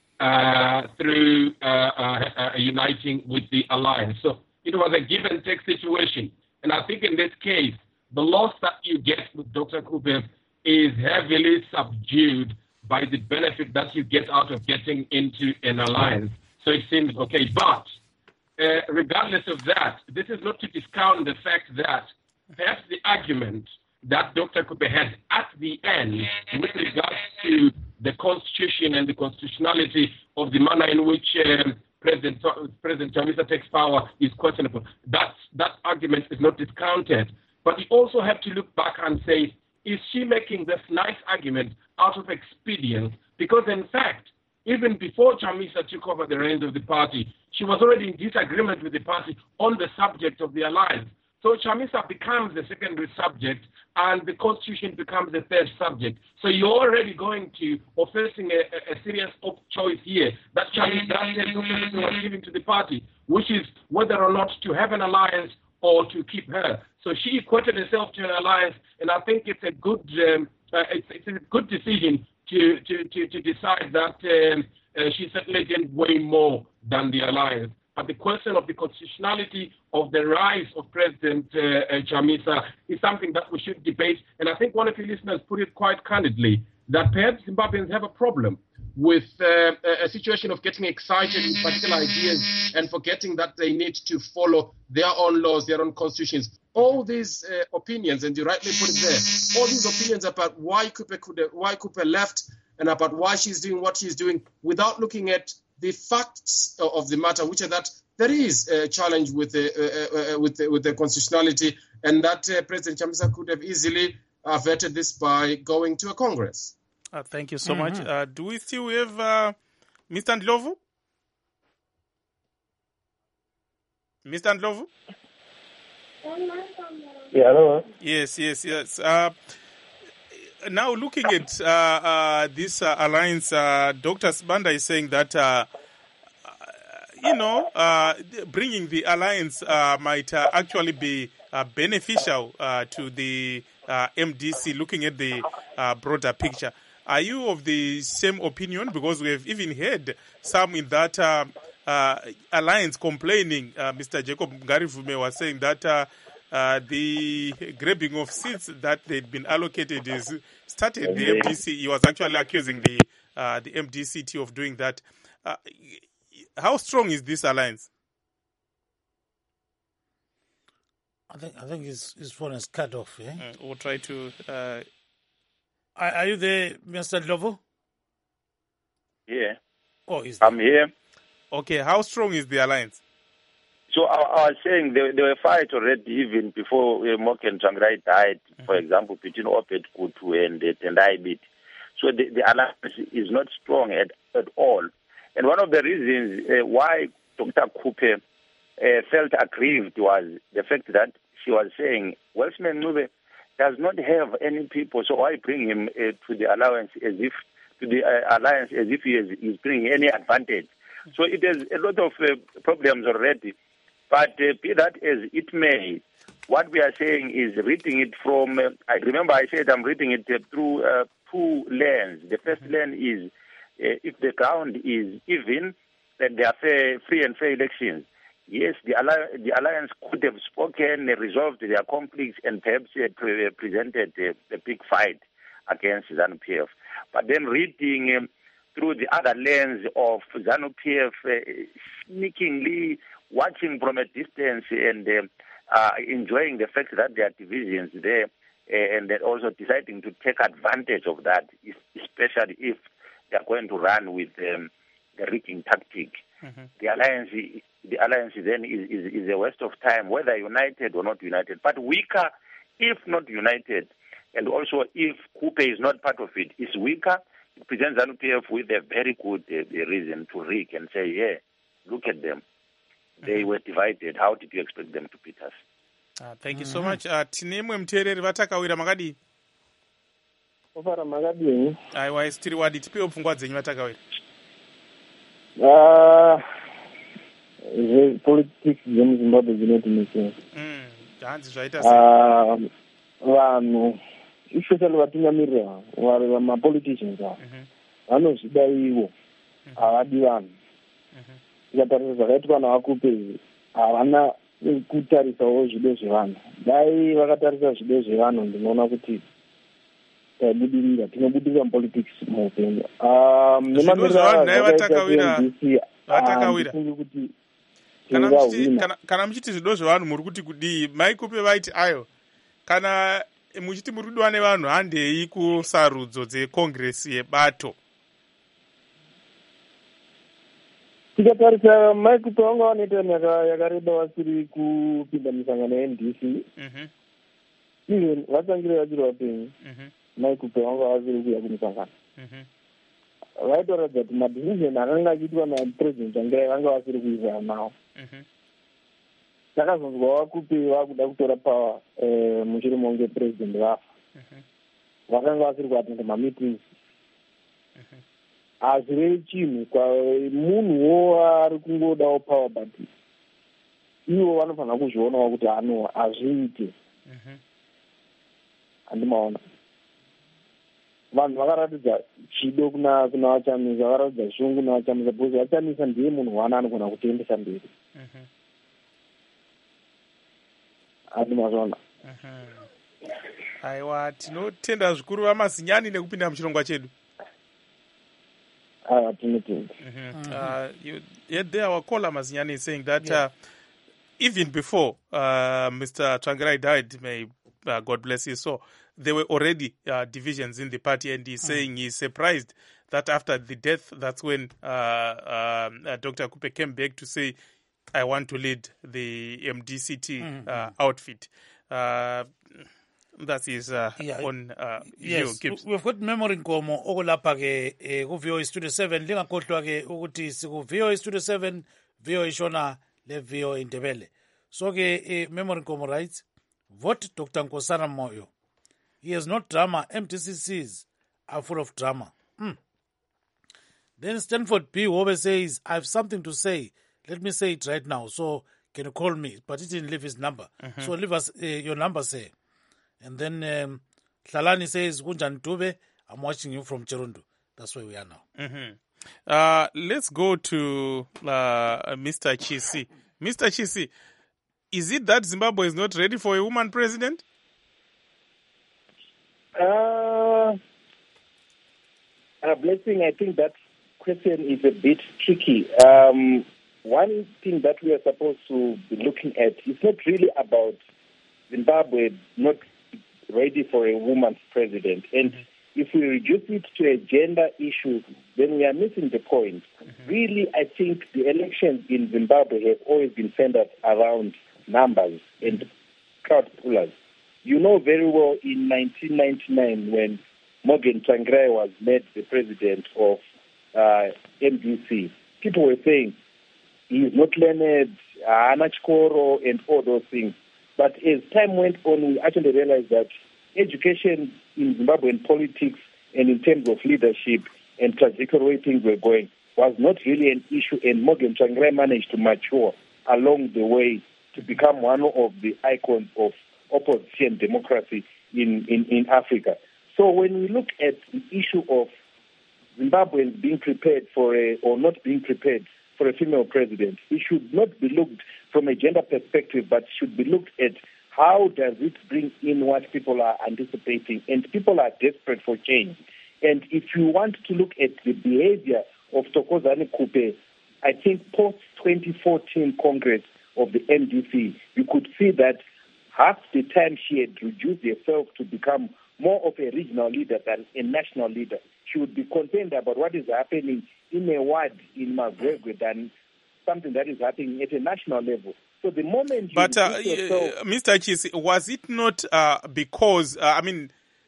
uh, through uh, uh, uh, uniting with the alliance? So it was a give and take situation. And I think in this case, the loss that you get with Doctor Kupe is heavily subdued by the benefit that you get out of getting into an alliance. So it seems okay. But uh, regardless of that, this is not to discount the fact that perhaps the argument that Doctor Kupe had at the end with regards to the Constitution and the constitutionality of the manner in which um, President President Chamisa takes power is questionable. That, that argument is not discounted. But you also have to look back and say, is she making this nice argument out of expedience? Because in fact, even before Chamisa took over the reins of the party, she was already in disagreement with the party on the subject of the alliance. So Chamisa becomes the secondary subject and the Constitution becomes the third subject. So you're already going to, or facing a, a serious op choice here that Chamisa was giving to the party, which is whether or not to have an alliance or to keep her. So she equated herself to an alliance, and I think it's a good, um, uh, it's, it's a good decision to, to, to, to decide that um, uh, she certainly didn't weigh more than the alliance. But the question of the constitutionality of the rise of President uh, uh, Chamisa is something that we should debate. And I think one of your listeners put it quite candidly, that perhaps Zimbabweans have a problem with uh, a situation of getting excited with particular ideas and forgetting that they need to follow their own laws, their own constitutions. All these uh, opinions, and you rightly put it there, all these opinions about why Kupe, could, why Kupe left and about why she's doing what she's doing without looking at the facts of the matter, which are that there is a challenge with the, uh, uh, with the, with the constitutionality, and that uh, President Chamisa could have easily averted this by going to a Congress. Uh, thank you so Mm-hmm. much. Uh, do we still have uh, Mister Ndlovu? Mister Ndlovu? Yeah, hello. Yes, yes, yes. Uh, now, looking at uh, uh, this uh, alliance, uh, Doctor Sibanda is saying that, uh, uh, you know, uh, bringing the alliance uh, might uh, actually be uh, beneficial uh, to the uh, M D C, looking at the uh, broader picture. Are you of the same opinion? Because we have even heard some in that uh, uh, alliance complaining. Uh, Mister Jacob Ngarivume was saying that uh, uh, the grabbing of seats that they'd been allocated is started the M D C. He was actually accusing the uh, the M D C T of doing that. Uh, how strong is this alliance? I think I think his his phone is cut off. Yeah? Uh, we'll try to. Uh, Are, are you there, Mister Ndlovu? Yeah. Oh, is I'm here. Okay, how strong is the alliance? So I, I was saying there, there were fights already even before uh, Moke and Tsvangirai died, mm-hmm. for example, between Opet Kutu and uh, Tendai Biti. So the, the alliance is not strong at, at all. And one of the reasons uh, why Doctor Kupe uh, felt aggrieved was the fact that she was saying, Welshman Ncube does not have any people, so why bring him uh, to the alliance as if to the uh, alliance as if he is, is bringing any advantage? So it has a lot of uh, problems already. But uh, be that as it may, what we are saying is reading it from, uh, I remember I said I'm reading it uh, through uh, two lenses. The first lens is uh, if the ground is even, then there are fair, free and fair elections. Yes, the, alli- the alliance could have spoken, uh, resolved their conflicts, and perhaps uh, pre- presented uh, a big fight. against ZANU P F. But then reading um, through the other lens of ZANU P F, uh, sneakingly watching from a distance and uh, uh, enjoying the fact that there are divisions there, uh, and then also deciding to take advantage of that, especially if they are going to run with um, the rigging tactic. Mm-hmm. The alliance, the alliance then is, is, is a waste of time, whether united or not united, but weaker if not united. And also, if Coupe is not part of it, is weaker, it presents ZANU P F with a very good uh, reason to rig and say, yeah, look at them. They mm-hmm. were divided. How did you expect them to beat us? Uh, thank you mm-hmm. so much. Uh, tinemwe mteereri vatakawira makadi. Ofara makadi. Aiwa isitiri wadi tipewo pfungwa dzenyu vatakawira. Ah, the politics dzemuZimbabwe dzinotinetsera. Mm, hanzi zvaita ah, vanhu especially vatungamirira vamapoliticians ava vanozvida ivo havadi vanhu. Tikatarisa zvakaitwa navakupe havana kutarisawo zvido zvevanhu. Dai vakatarisa zvido zvevanhu ndinoona kuti taibudirira tinobudirira mupolitics muupenyu. Zvido zvevanhu nai vatakawira vatakawira kana muchiti zvido zvevanhu muri kuti kudii? Maikupe vaiti ayo kana muchiti muri kudiwa nevanhu handei kusarudzo dzekongresi yebato. Tikatarisa maikupe vanga vanoita yakareba vasiri kupinda misangano ye N D C. Even vatangire vachiri vapenyu maikupe vanga vasiri kuuya kumisangano. Vaitoratidza kuti madecision akanga achiitwa napresident Tsvangirai vanga vasiri kuisana nawo. Takazonzwa vakupe vakuda kutora power mushure monge president vafa. Vakanga vasiri kuatenda mameetings. Hazvirevi chinhu munhuwo ari kungodawo power, but ivo vanofanira kuzvionawo kuti ano hazviite. Handimaona vanhu vakaratidza chido kuna kuna vachamisa, vakaratidza shungu kuna vachamisa, because vachamisa ndiye munhu wana anogona kutoendesa mberi. Handimaona. Aiwa, tinotenda zvikuru vamazinyani nekupinda muchirongwa chedu. Uh, mm-hmm. uh, you, yeah, there our caller Mazinyani is saying that yeah. uh, even before uh, Mister Tsvangirai died, may uh, God bless his soul, there were already uh, divisions in the party, and he's mm. saying he's surprised that after the death, that's when uh, uh, uh, Doctor Coupe came back to say, I want to lead the M D C T mm-hmm. uh, outfit. Uh, That is uh, yeah. on uh, yes. We've got memory nkomo okulapha ke eh, ku V O A Studio seven lingakhohlwa ke ukuthi siku V O A Studio seven V O A Shona le V O A Ndebele. So ke eh, memory nkomo writes, vote Doctor Nkosana Moyo. He has no drama. M D C Cs are full of drama. Mm. Then Stanford B. Wobe says, I have something to say. Let me say it right now. So can you call me? But he didn't leave his number. Mm-hmm. So leave us uh, your number, say. And then um, Hlalani says, Gunjan Dube, I'm watching you from Chirundu. That's where we are now. Mm-hmm. Uh, let's go to uh, Mister Chisi. Mister Chisi, is it that Zimbabwe is not ready for a woman president? Uh, uh, Blessing, I think that question is a bit tricky. Um, one thing that we are supposed to be looking at is not really about Zimbabwe not ready for a woman's president. And mm-hmm. if we reduce it to a gender issue, then we are missing the point. Mm-hmm. Really, I think the elections in Zimbabwe have always been centered around numbers and crowd pullers. You know very well in nineteen ninety-nine when Morgan Tsvangirai was made the president of uh, M D C, people were saying he is not learned, Hana Chikoro, and all those things. But as time went on, we actually realized that education in Zimbabwean politics and in terms of leadership and trajectory where things were going was not really an issue, and Morgan Tsvangirai managed to mature along the way to become one of the icons of opposition democracy in, in, in Africa. So when we look at the issue of Zimbabweans being prepared for a, or not being prepared for a female president, it should not be looked from a gender perspective, but should be looked at how does it bring in what people are anticipating? And people are desperate for change. And if you want to look at the behavior of Thokozani Kupe, I think post twenty fourteen Congress of the M D C, you could see that half the time she had reduced herself to become more of a regional leader than a national leader. She would be concerned about what is happening in a ward in Magwegwe than something that is happening at a national level. So the moment you But, uh, yourself, Mister Chisi, was it not uh, because, uh, I mean,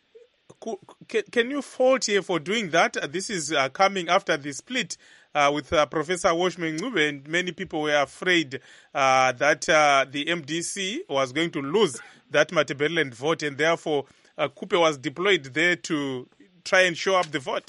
can, can you fault here for doing that? Uh, this is uh, coming after the split uh, with uh, Professor Washman Ncube, and many people were afraid uh, that uh, the M D C was going to lose that Matabeleland vote, and therefore uh, Kupe was deployed there to try and show up the vote.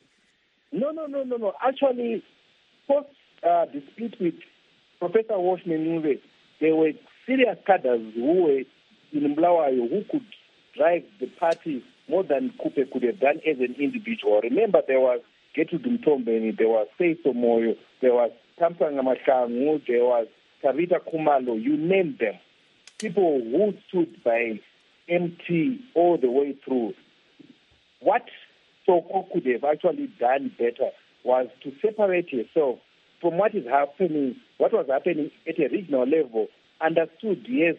No, no, no, no, no. Actually, post uh, the split with Professor Washman Ncube, there were serious cadres who were in Mbulawayo who could drive the party more than Kupe could have done as an individual. Remember, there was Gertrude Mtombeni, there was Seiso Moyo, there was Tamsanga Mashangu, there was Tavita Kumalo, you name them. People who stood by M T all the way through. What Soko could have actually done better was to separate herself from what is happening, what was happening at a regional level, understood, yes,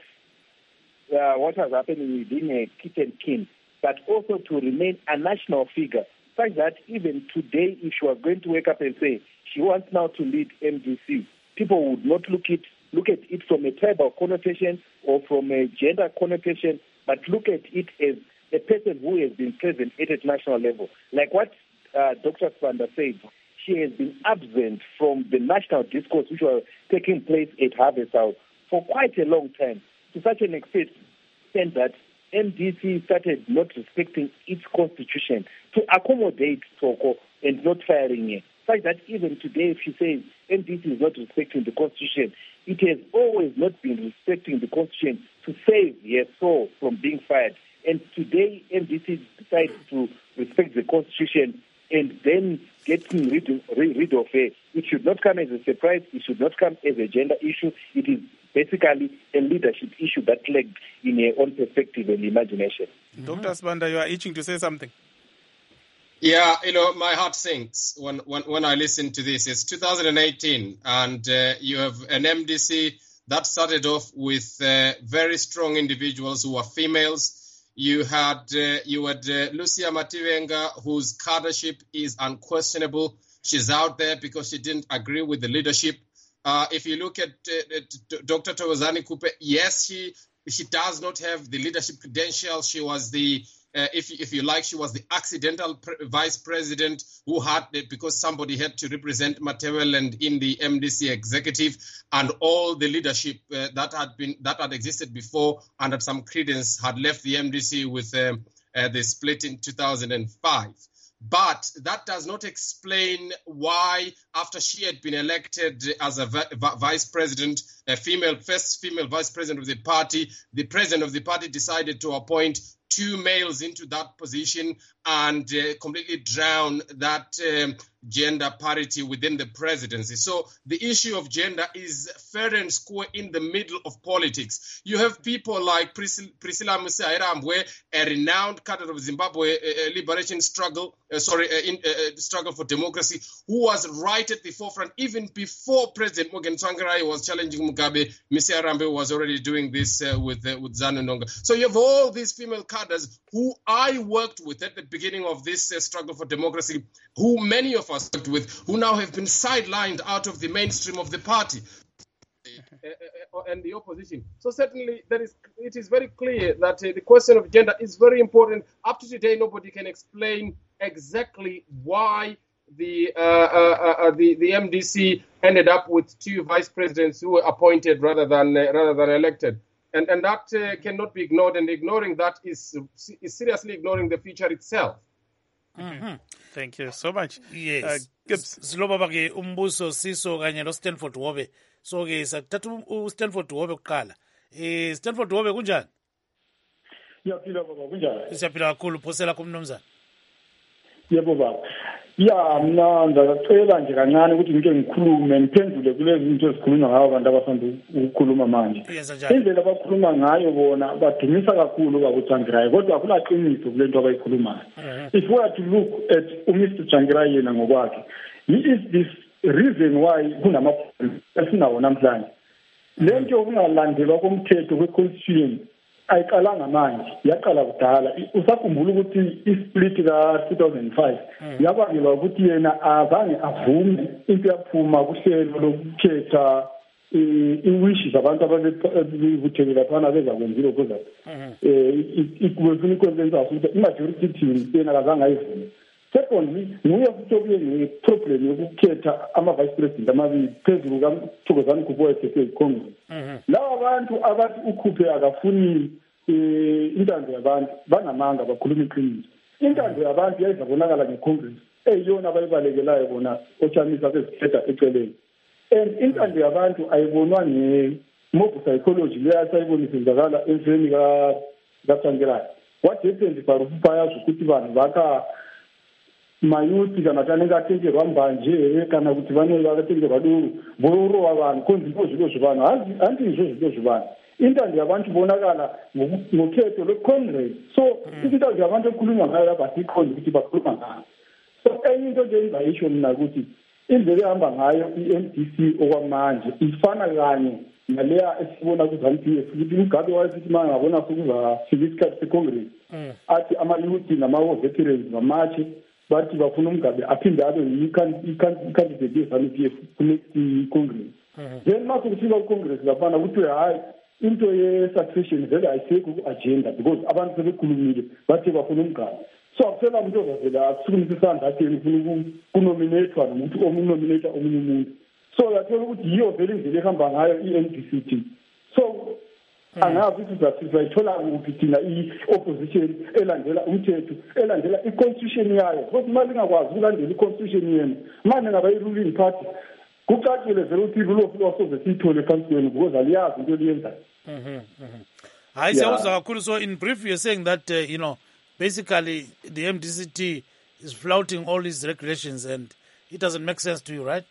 uh, what was happening within a kit and kin, but also to remain a national figure, such that even today, if she was going to wake up and say she wants now to lead M D C, people would not look it look at it from a tribal connotation or from a gender connotation, but look at it as a person who has been present at a national level. Like what uh, Doctor Spanda said, she has been absent from the national discourse which was taking place at Harvest House for quite a long time, to such an extent that M D C started not respecting its constitution to accommodate Soko and not firing her. Such that even today, if you say M D C is not respecting the constitution, it has always not been respecting the constitution to save her soul from being fired. And today, M D C decides to respect the constitution and then getting rid of, rid of her. It should not come as a surprise. It should not come as a gender issue. It is basically a leadership issue that lagged in her own perspective and imagination. Mm-hmm. Doctor Spanda, you are itching to say something. Yeah, you know, my heart sinks when, when, when I listen to this. It's two thousand eighteen, and uh, you have an M D C that started off with uh, very strong individuals who are females. You had uh, you had uh, Lucia Mativenga, whose cadreship is unquestionable. She's out there because she didn't agree with the leadership. Uh, if you look at uh, Doctor Thokozani Kupe, yes, she she does not have the leadership credentials. She was the Uh, if, if you like, she was the accidental pre- vice president who had, because somebody had to represent Matabeleland in the M D C executive, and all the leadership uh, that had been that had existed before and had some credence had left the M D C with um, uh, the split in two thousand five. But that does not explain why, after she had been elected as a v- v- vice president, a female first female vice president of the party, the president of the party decided to appoint two males into that position and uh, completely drown that um, gender parity within the presidency. So the issue of gender is fair and square in the middle of politics. You have people like Priscilla, Priscilla Musiairambwe, a renowned cadre of Zimbabwe uh, liberation struggle, uh, sorry, uh, in, uh, struggle for democracy, who was right at the forefront even before President Morgan Tsvangirai was challenging Mugabe. Musiairambwe was already doing this uh, with uh, with Zanu Nonga. So you have all these female cadres who I worked with at the beginning of this uh, struggle for democracy, who many of us worked with, who now have been sidelined out of the mainstream of the party uh, uh, and the opposition. So certainly there is, it is very clear that uh, the question of gender is very important. Up to today, nobody can explain exactly why the uh, uh, uh, the, the M D C ended up with two vice presidents who were appointed rather than uh, rather than elected. And and that uh, cannot be ignored, and ignoring that is is seriously ignoring the future itself. Mm-hmm. Thank you so much. Yes. Uh, Gibbs. Siloba ke umbuso siso kanye no Stanford Wobe. So ke sathatha u Stanford Wobe kuqala. Eh Stanford Wobe kunjani? Yaphila baba kunjani? Siyaphila kakhulu phosela kumnumzana. Yebo baba. ya mina ngicela nje kancane ukuthi ngike ngikhulume ngiphendule kulezi zinto ezikhulunywa ngabo abantu abasanda ukukhuluma manje. Indlela abakhuluma ngayo bona badumisa kakhulu bakuTsvangirai kodwa akula qiniso kule nto abayikhulumayo. If we are to look at uMister Tsvangirai yena ngokwakhe, he is this reason why kunama esinawo namhlanje. Le nto ukungalandelwa komthetho we-constitution ayiqalanga manje, yaqala kudala. Usakhumbula ukuthi isplit ka two thousand five yabangelwa ukuthi yena azange avume into yaphuma kuhlelo lokukhetha i-wish zabantu ababevuthekela phana beza kwenzile ukuza eh ikufuna ikwenza ukuthi i-majority team yena akazange ayivume. Secondly, nguye futhi okuye ne-problem yokukhetha ama-vice president amabili phezulu kaMthokozani Khubwe eseyiCongress. Laba abantu abathi uKhuphe akafuni intando yabantu banamanga bakhuluma iqiniso. Intando yabantu yayizabonakala ngeCongress eyiyona abayibalekelayo bona ochamisa bezikhetha eceleni. And intando yabantu ayibonwa nge-mob psychology leyo sayibonisa emveni kaTsvangirai. What happened Barufu bayazi ukuthi vanhu vaka mayuthi kana kanenge atengerwa mbanje kana kuti vane vakatengerwa duru vorova vanhu konzi zviro zvivanhu handi izvo zviro zvivanhu. Intando yabantu bonakala ngokhetho lweCongress. So intando yabantu ekhuluma ngayo lapha sikhona ukuthi bakhuluma ngayo. So enye into nje engayisho mina ukuthi indlela ehamba ngayo i-M D C okwamanje ifana kanye naleya esibona ku-ZANU-P F ukuthi uMgabe wayesithi uma ngabona sokuzafika isikhathi seCongress athi ama-youth nama-veterans bamatshe bathi bafuna uMgabe aphinde abe i-candidate ye-ZANU-P F ku-next Congress. Then mase kufika ku-Congress lafana ukuthi hayi into ye-succession vele ayisekho ku-agenda because abantu sebekhulumile bathi bafuna uMgabe. So akusela umuntu ozavela akusukumisa isandla athi ufuna ukunominatwa nomuntu omunominata omunye umuntu. So yathola ukuthi yiyo vele indlela ehamba ngayo i-N D C T. So angazi ukuthi sizayithola kuphi thina i-opposition elandela umthetho elandela i-constitution yayo. Because mali ingakwazi ukulandela i-constitution yena manje ngaba i-ruling party kucacile vele ukuthi rule of law soze siyithole ekhonsweni because aliyazi into eliyenzayo. Hayi siyawuza kakhulu. So in brief you're saying that uh, you know basically the M D C T is flouting all these regulations and it doesn't make sense to you, right?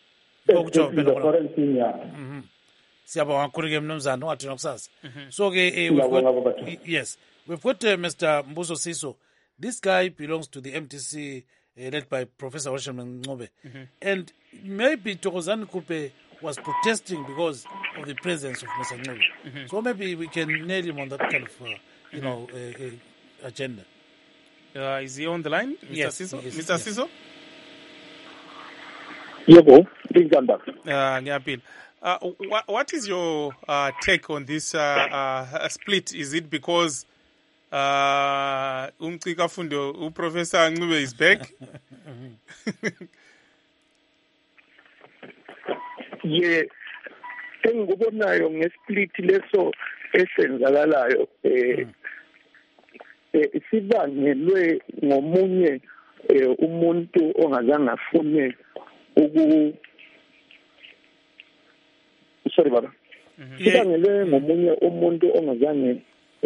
Siyabonga kakhulu ke mnumzana ungathina kusasa. So ke yes, we've got uh, Mister Mbuso Siso. This guy belongs to the M D C uh, led by Professor Welshman Ncube. Mm-hmm. And maybe Thokozani Khuphe was protesting because of the presence of Mister Ncube. Mm-hmm. So maybe we can nail him on that kind of uh, you mm-hmm. know uh, uh, agenda. Uh, is he on the line, Mister Yes, Siso? Yes, Mister yes. Siso? Yebo, ngiyamba. Uh, ngiyapila. Uh, what, what is your uh, take on this uh, uh, split? Is it because uh, Umcika Fundo, Professor Ncube is back? Yeah, engikubonayo ngesplit leso esenzakalayo eh sibangelwe ngomunye umuntu ongazange afune uku sorry baba sibangelwe ngomunye umuntu ongazange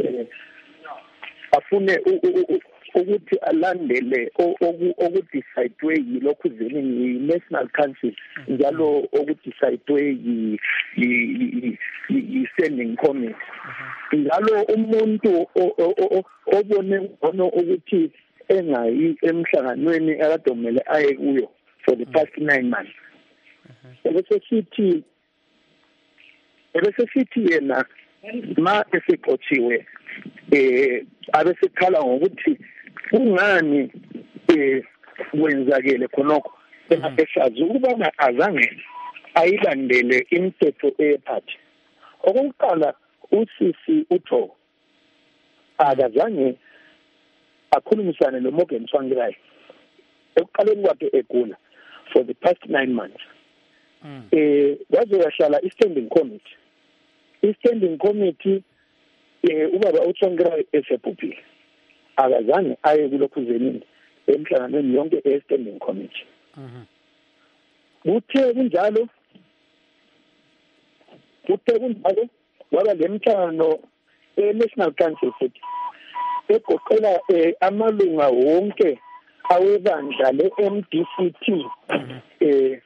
afune ukuthi alandele okudecide yilokhu zeni yi-National Council njalo okudecide yi-Standing Committee njalo umuntu obone ngono ukuthi engayi emhlanganweni akadomele aye kuyo for the past nine months ebese sithi ebese sithi yena ma eseqotshiwe eh abesekhala ngokuthi kungani eh kwenzakele khonokho esazi ukubana azange ayilandele imithetho ephathi. Okokuqala usisi utho akazange akhulumisane noMorgan Tsvangirai ekuqaleni kwakhe egula for the past nine months. eh waze yahlala i-standing committee i-standing committee eh ubaba uTsvangirai esebhubhile akazange aye kulokhu zenini emhlanganweni yonke e-standing committee. Uthe kunjalo uthe kunjalo waba lemhlangano e-National Council futhi egoqela amalunga wonke awebandla le-M D C T eh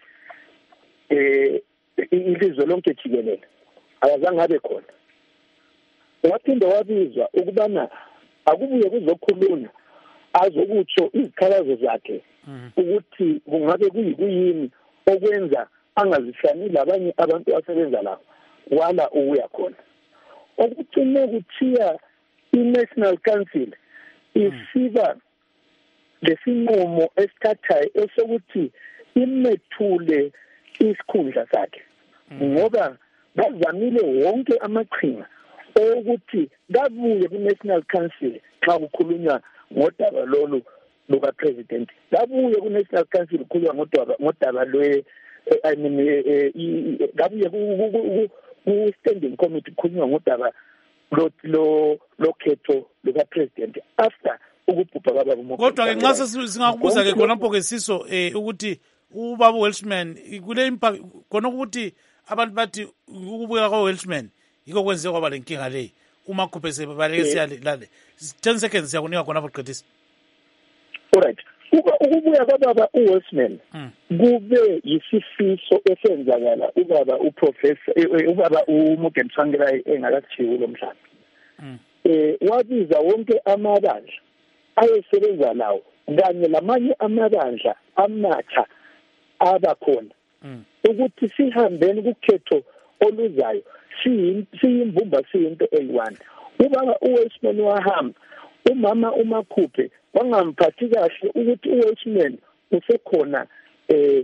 eh ilizwe lonke jikelele akazange abe khona. Waphinde wabizwa ukubana akubuye kuzokhulunywa azokutsho izikhalazo zakhe ukuthi kungabe kuyini okwenza angazifani labanye abantu asebenza lapho wala uya khona. Okuthine kuthiya i-National Council isiba lesinqumo esithathayo esokuthi imethule isikhundla sakhe ngoba bazamile wonke amaqhinga ukuthi kabuye ku-National Council xa kukhulunywa ngodaba lolu luka president, kabuye ku-National Council kukhulunywa ngodaba ngodaba lwe I mean kabuye ku standing committee kukhulunywa ngodaba lo lo lokhetho luka president after ukubhubha kwaba umuntu. Kodwa ke nxa singakubuza ke khona mpo ke siso eh ukuthi ubaba Welshman kule impact khona ukuthi abantu bathi ukubuya kwa Welshman yiko kwenze kwaba lenkinga le uma khuphe sebaleke siyalale ten seconds yakunika khona boqedisa. Alright, ukubuya kwababa uWelshman kube yisifiso esenzakala ubaba uprofessor ubaba uMorgan Tsvangirai engakathiwi lo mhlaba. Eh wabiza wonke amabandla ayesebenza lawo kanye lamanye amabandla amatsha abakhona ukuthi sihambeni kukhetho oluzayo siyimbumba siyinto eyi-one. Ubaba uWelshman wahamba umama uMakhuphe wangamphathi kahle ukuthi uWelshman usekhona eh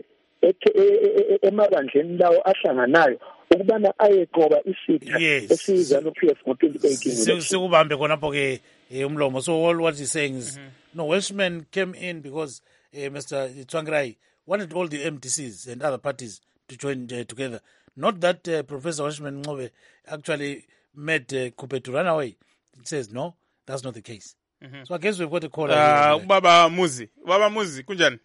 emabandleni lawo ahlanganayo ukubana ayeqoba isitha esiza no P F ngo twenty eighteen. Sikubambe khona pho ke umlomo. So all what he's saying is mm-hmm. no, Welshman came in because uh, Mister Tsvangirai wanted all the M D Cs and other parties to join uh, together. Not that uh, Professor Welshman Ncube actually made uh, Kupe to run away. It says no, that's not the case. Mm-hmm. So I guess we've got a call. Uh, Baba Muzi, Baba Muzi, kunjani?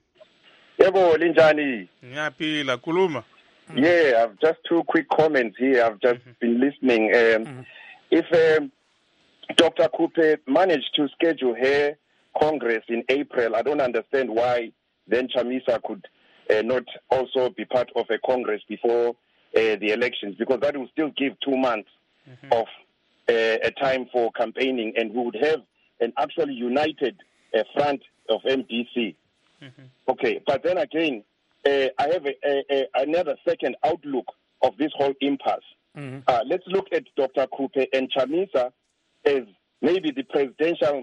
Yebo linjani? Ngiyaphila kuluma. Yeah, I've just two quick comments here. I've just mm-hmm. been listening. Um, mm-hmm. If um, Doctor Kupe managed to schedule her Congress in April, I don't understand why then Chamisa could uh, not also be part of a Congress before uh, the elections, because that will still give two months mm-hmm. of uh, a time for campaigning, and we would have an actually united uh, front of M D C. Mm-hmm. Okay, but then again, uh, I have a, a, a, another second outlook of this whole impasse. Mm-hmm. Uh, let's look at Doctor Kupe and Chamisa as maybe the presidential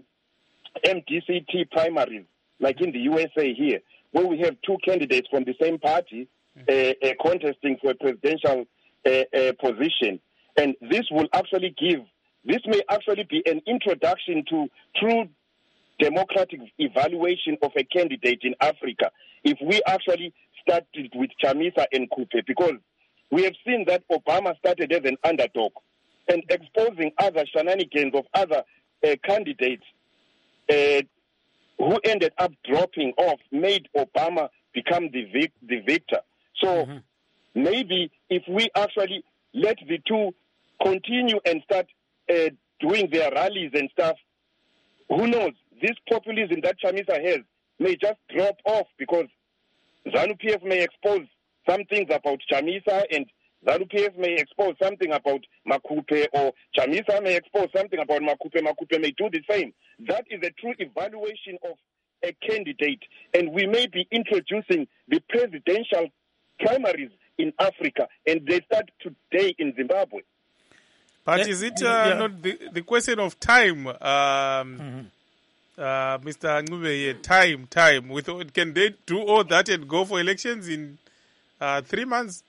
M D C T primaries, like in the U S A here, where we have two candidates from the same party mm-hmm. uh, uh, contesting for a presidential uh, uh, position. And this will actually give, this may actually be an introduction to true democratic evaluation of a candidate in Africa if we actually started with Chamisa and Kupe, because we have seen that Obama started as an underdog and exposing other shenanigans of other uh, candidates uh, who ended up dropping off, made Obama become the, vic- the victor. So mm-hmm. maybe if we actually let the two continue and start uh, doing their rallies and stuff, who knows, this populism that Chamisa has may just drop off, because ZANU P F may expose some things about Chamisa, and ZANU P F may expose something about Makupe, or Chamisa may expose something about Makupe. Makupe may do the same. That is a true evaluation of a candidate, and we may be introducing the presidential primaries in Africa, and they start today in Zimbabwe. But is it uh, yeah. not the, the question of time, um, mm-hmm. uh, Mister Ncube, time, time? With, can they do all that and go for elections in uh, three months?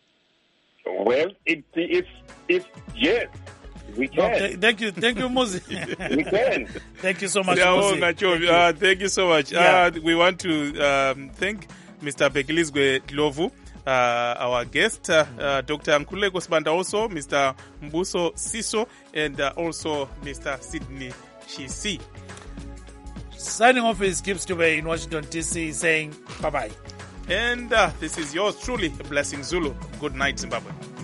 Well, it, it's, it's, yes, we can. Okay, thank you, thank you, Muzi. We can. Thank you so much, yeah, Muzi. Thank you. Uh, thank you so much. Yeah. Uh, we want to um, thank Mister Bhekilizwe Ndlovu, Uh, our guest, uh, uh, Doctor Nkululeko Sibanda, also Mister Mbuso Siso, and uh, also Mister Sydney Chisi. Signing off is Gibbs Dube in Washington, D C, saying bye-bye. And uh, this is yours truly, Blessing Zulu. Good night, Zimbabwe.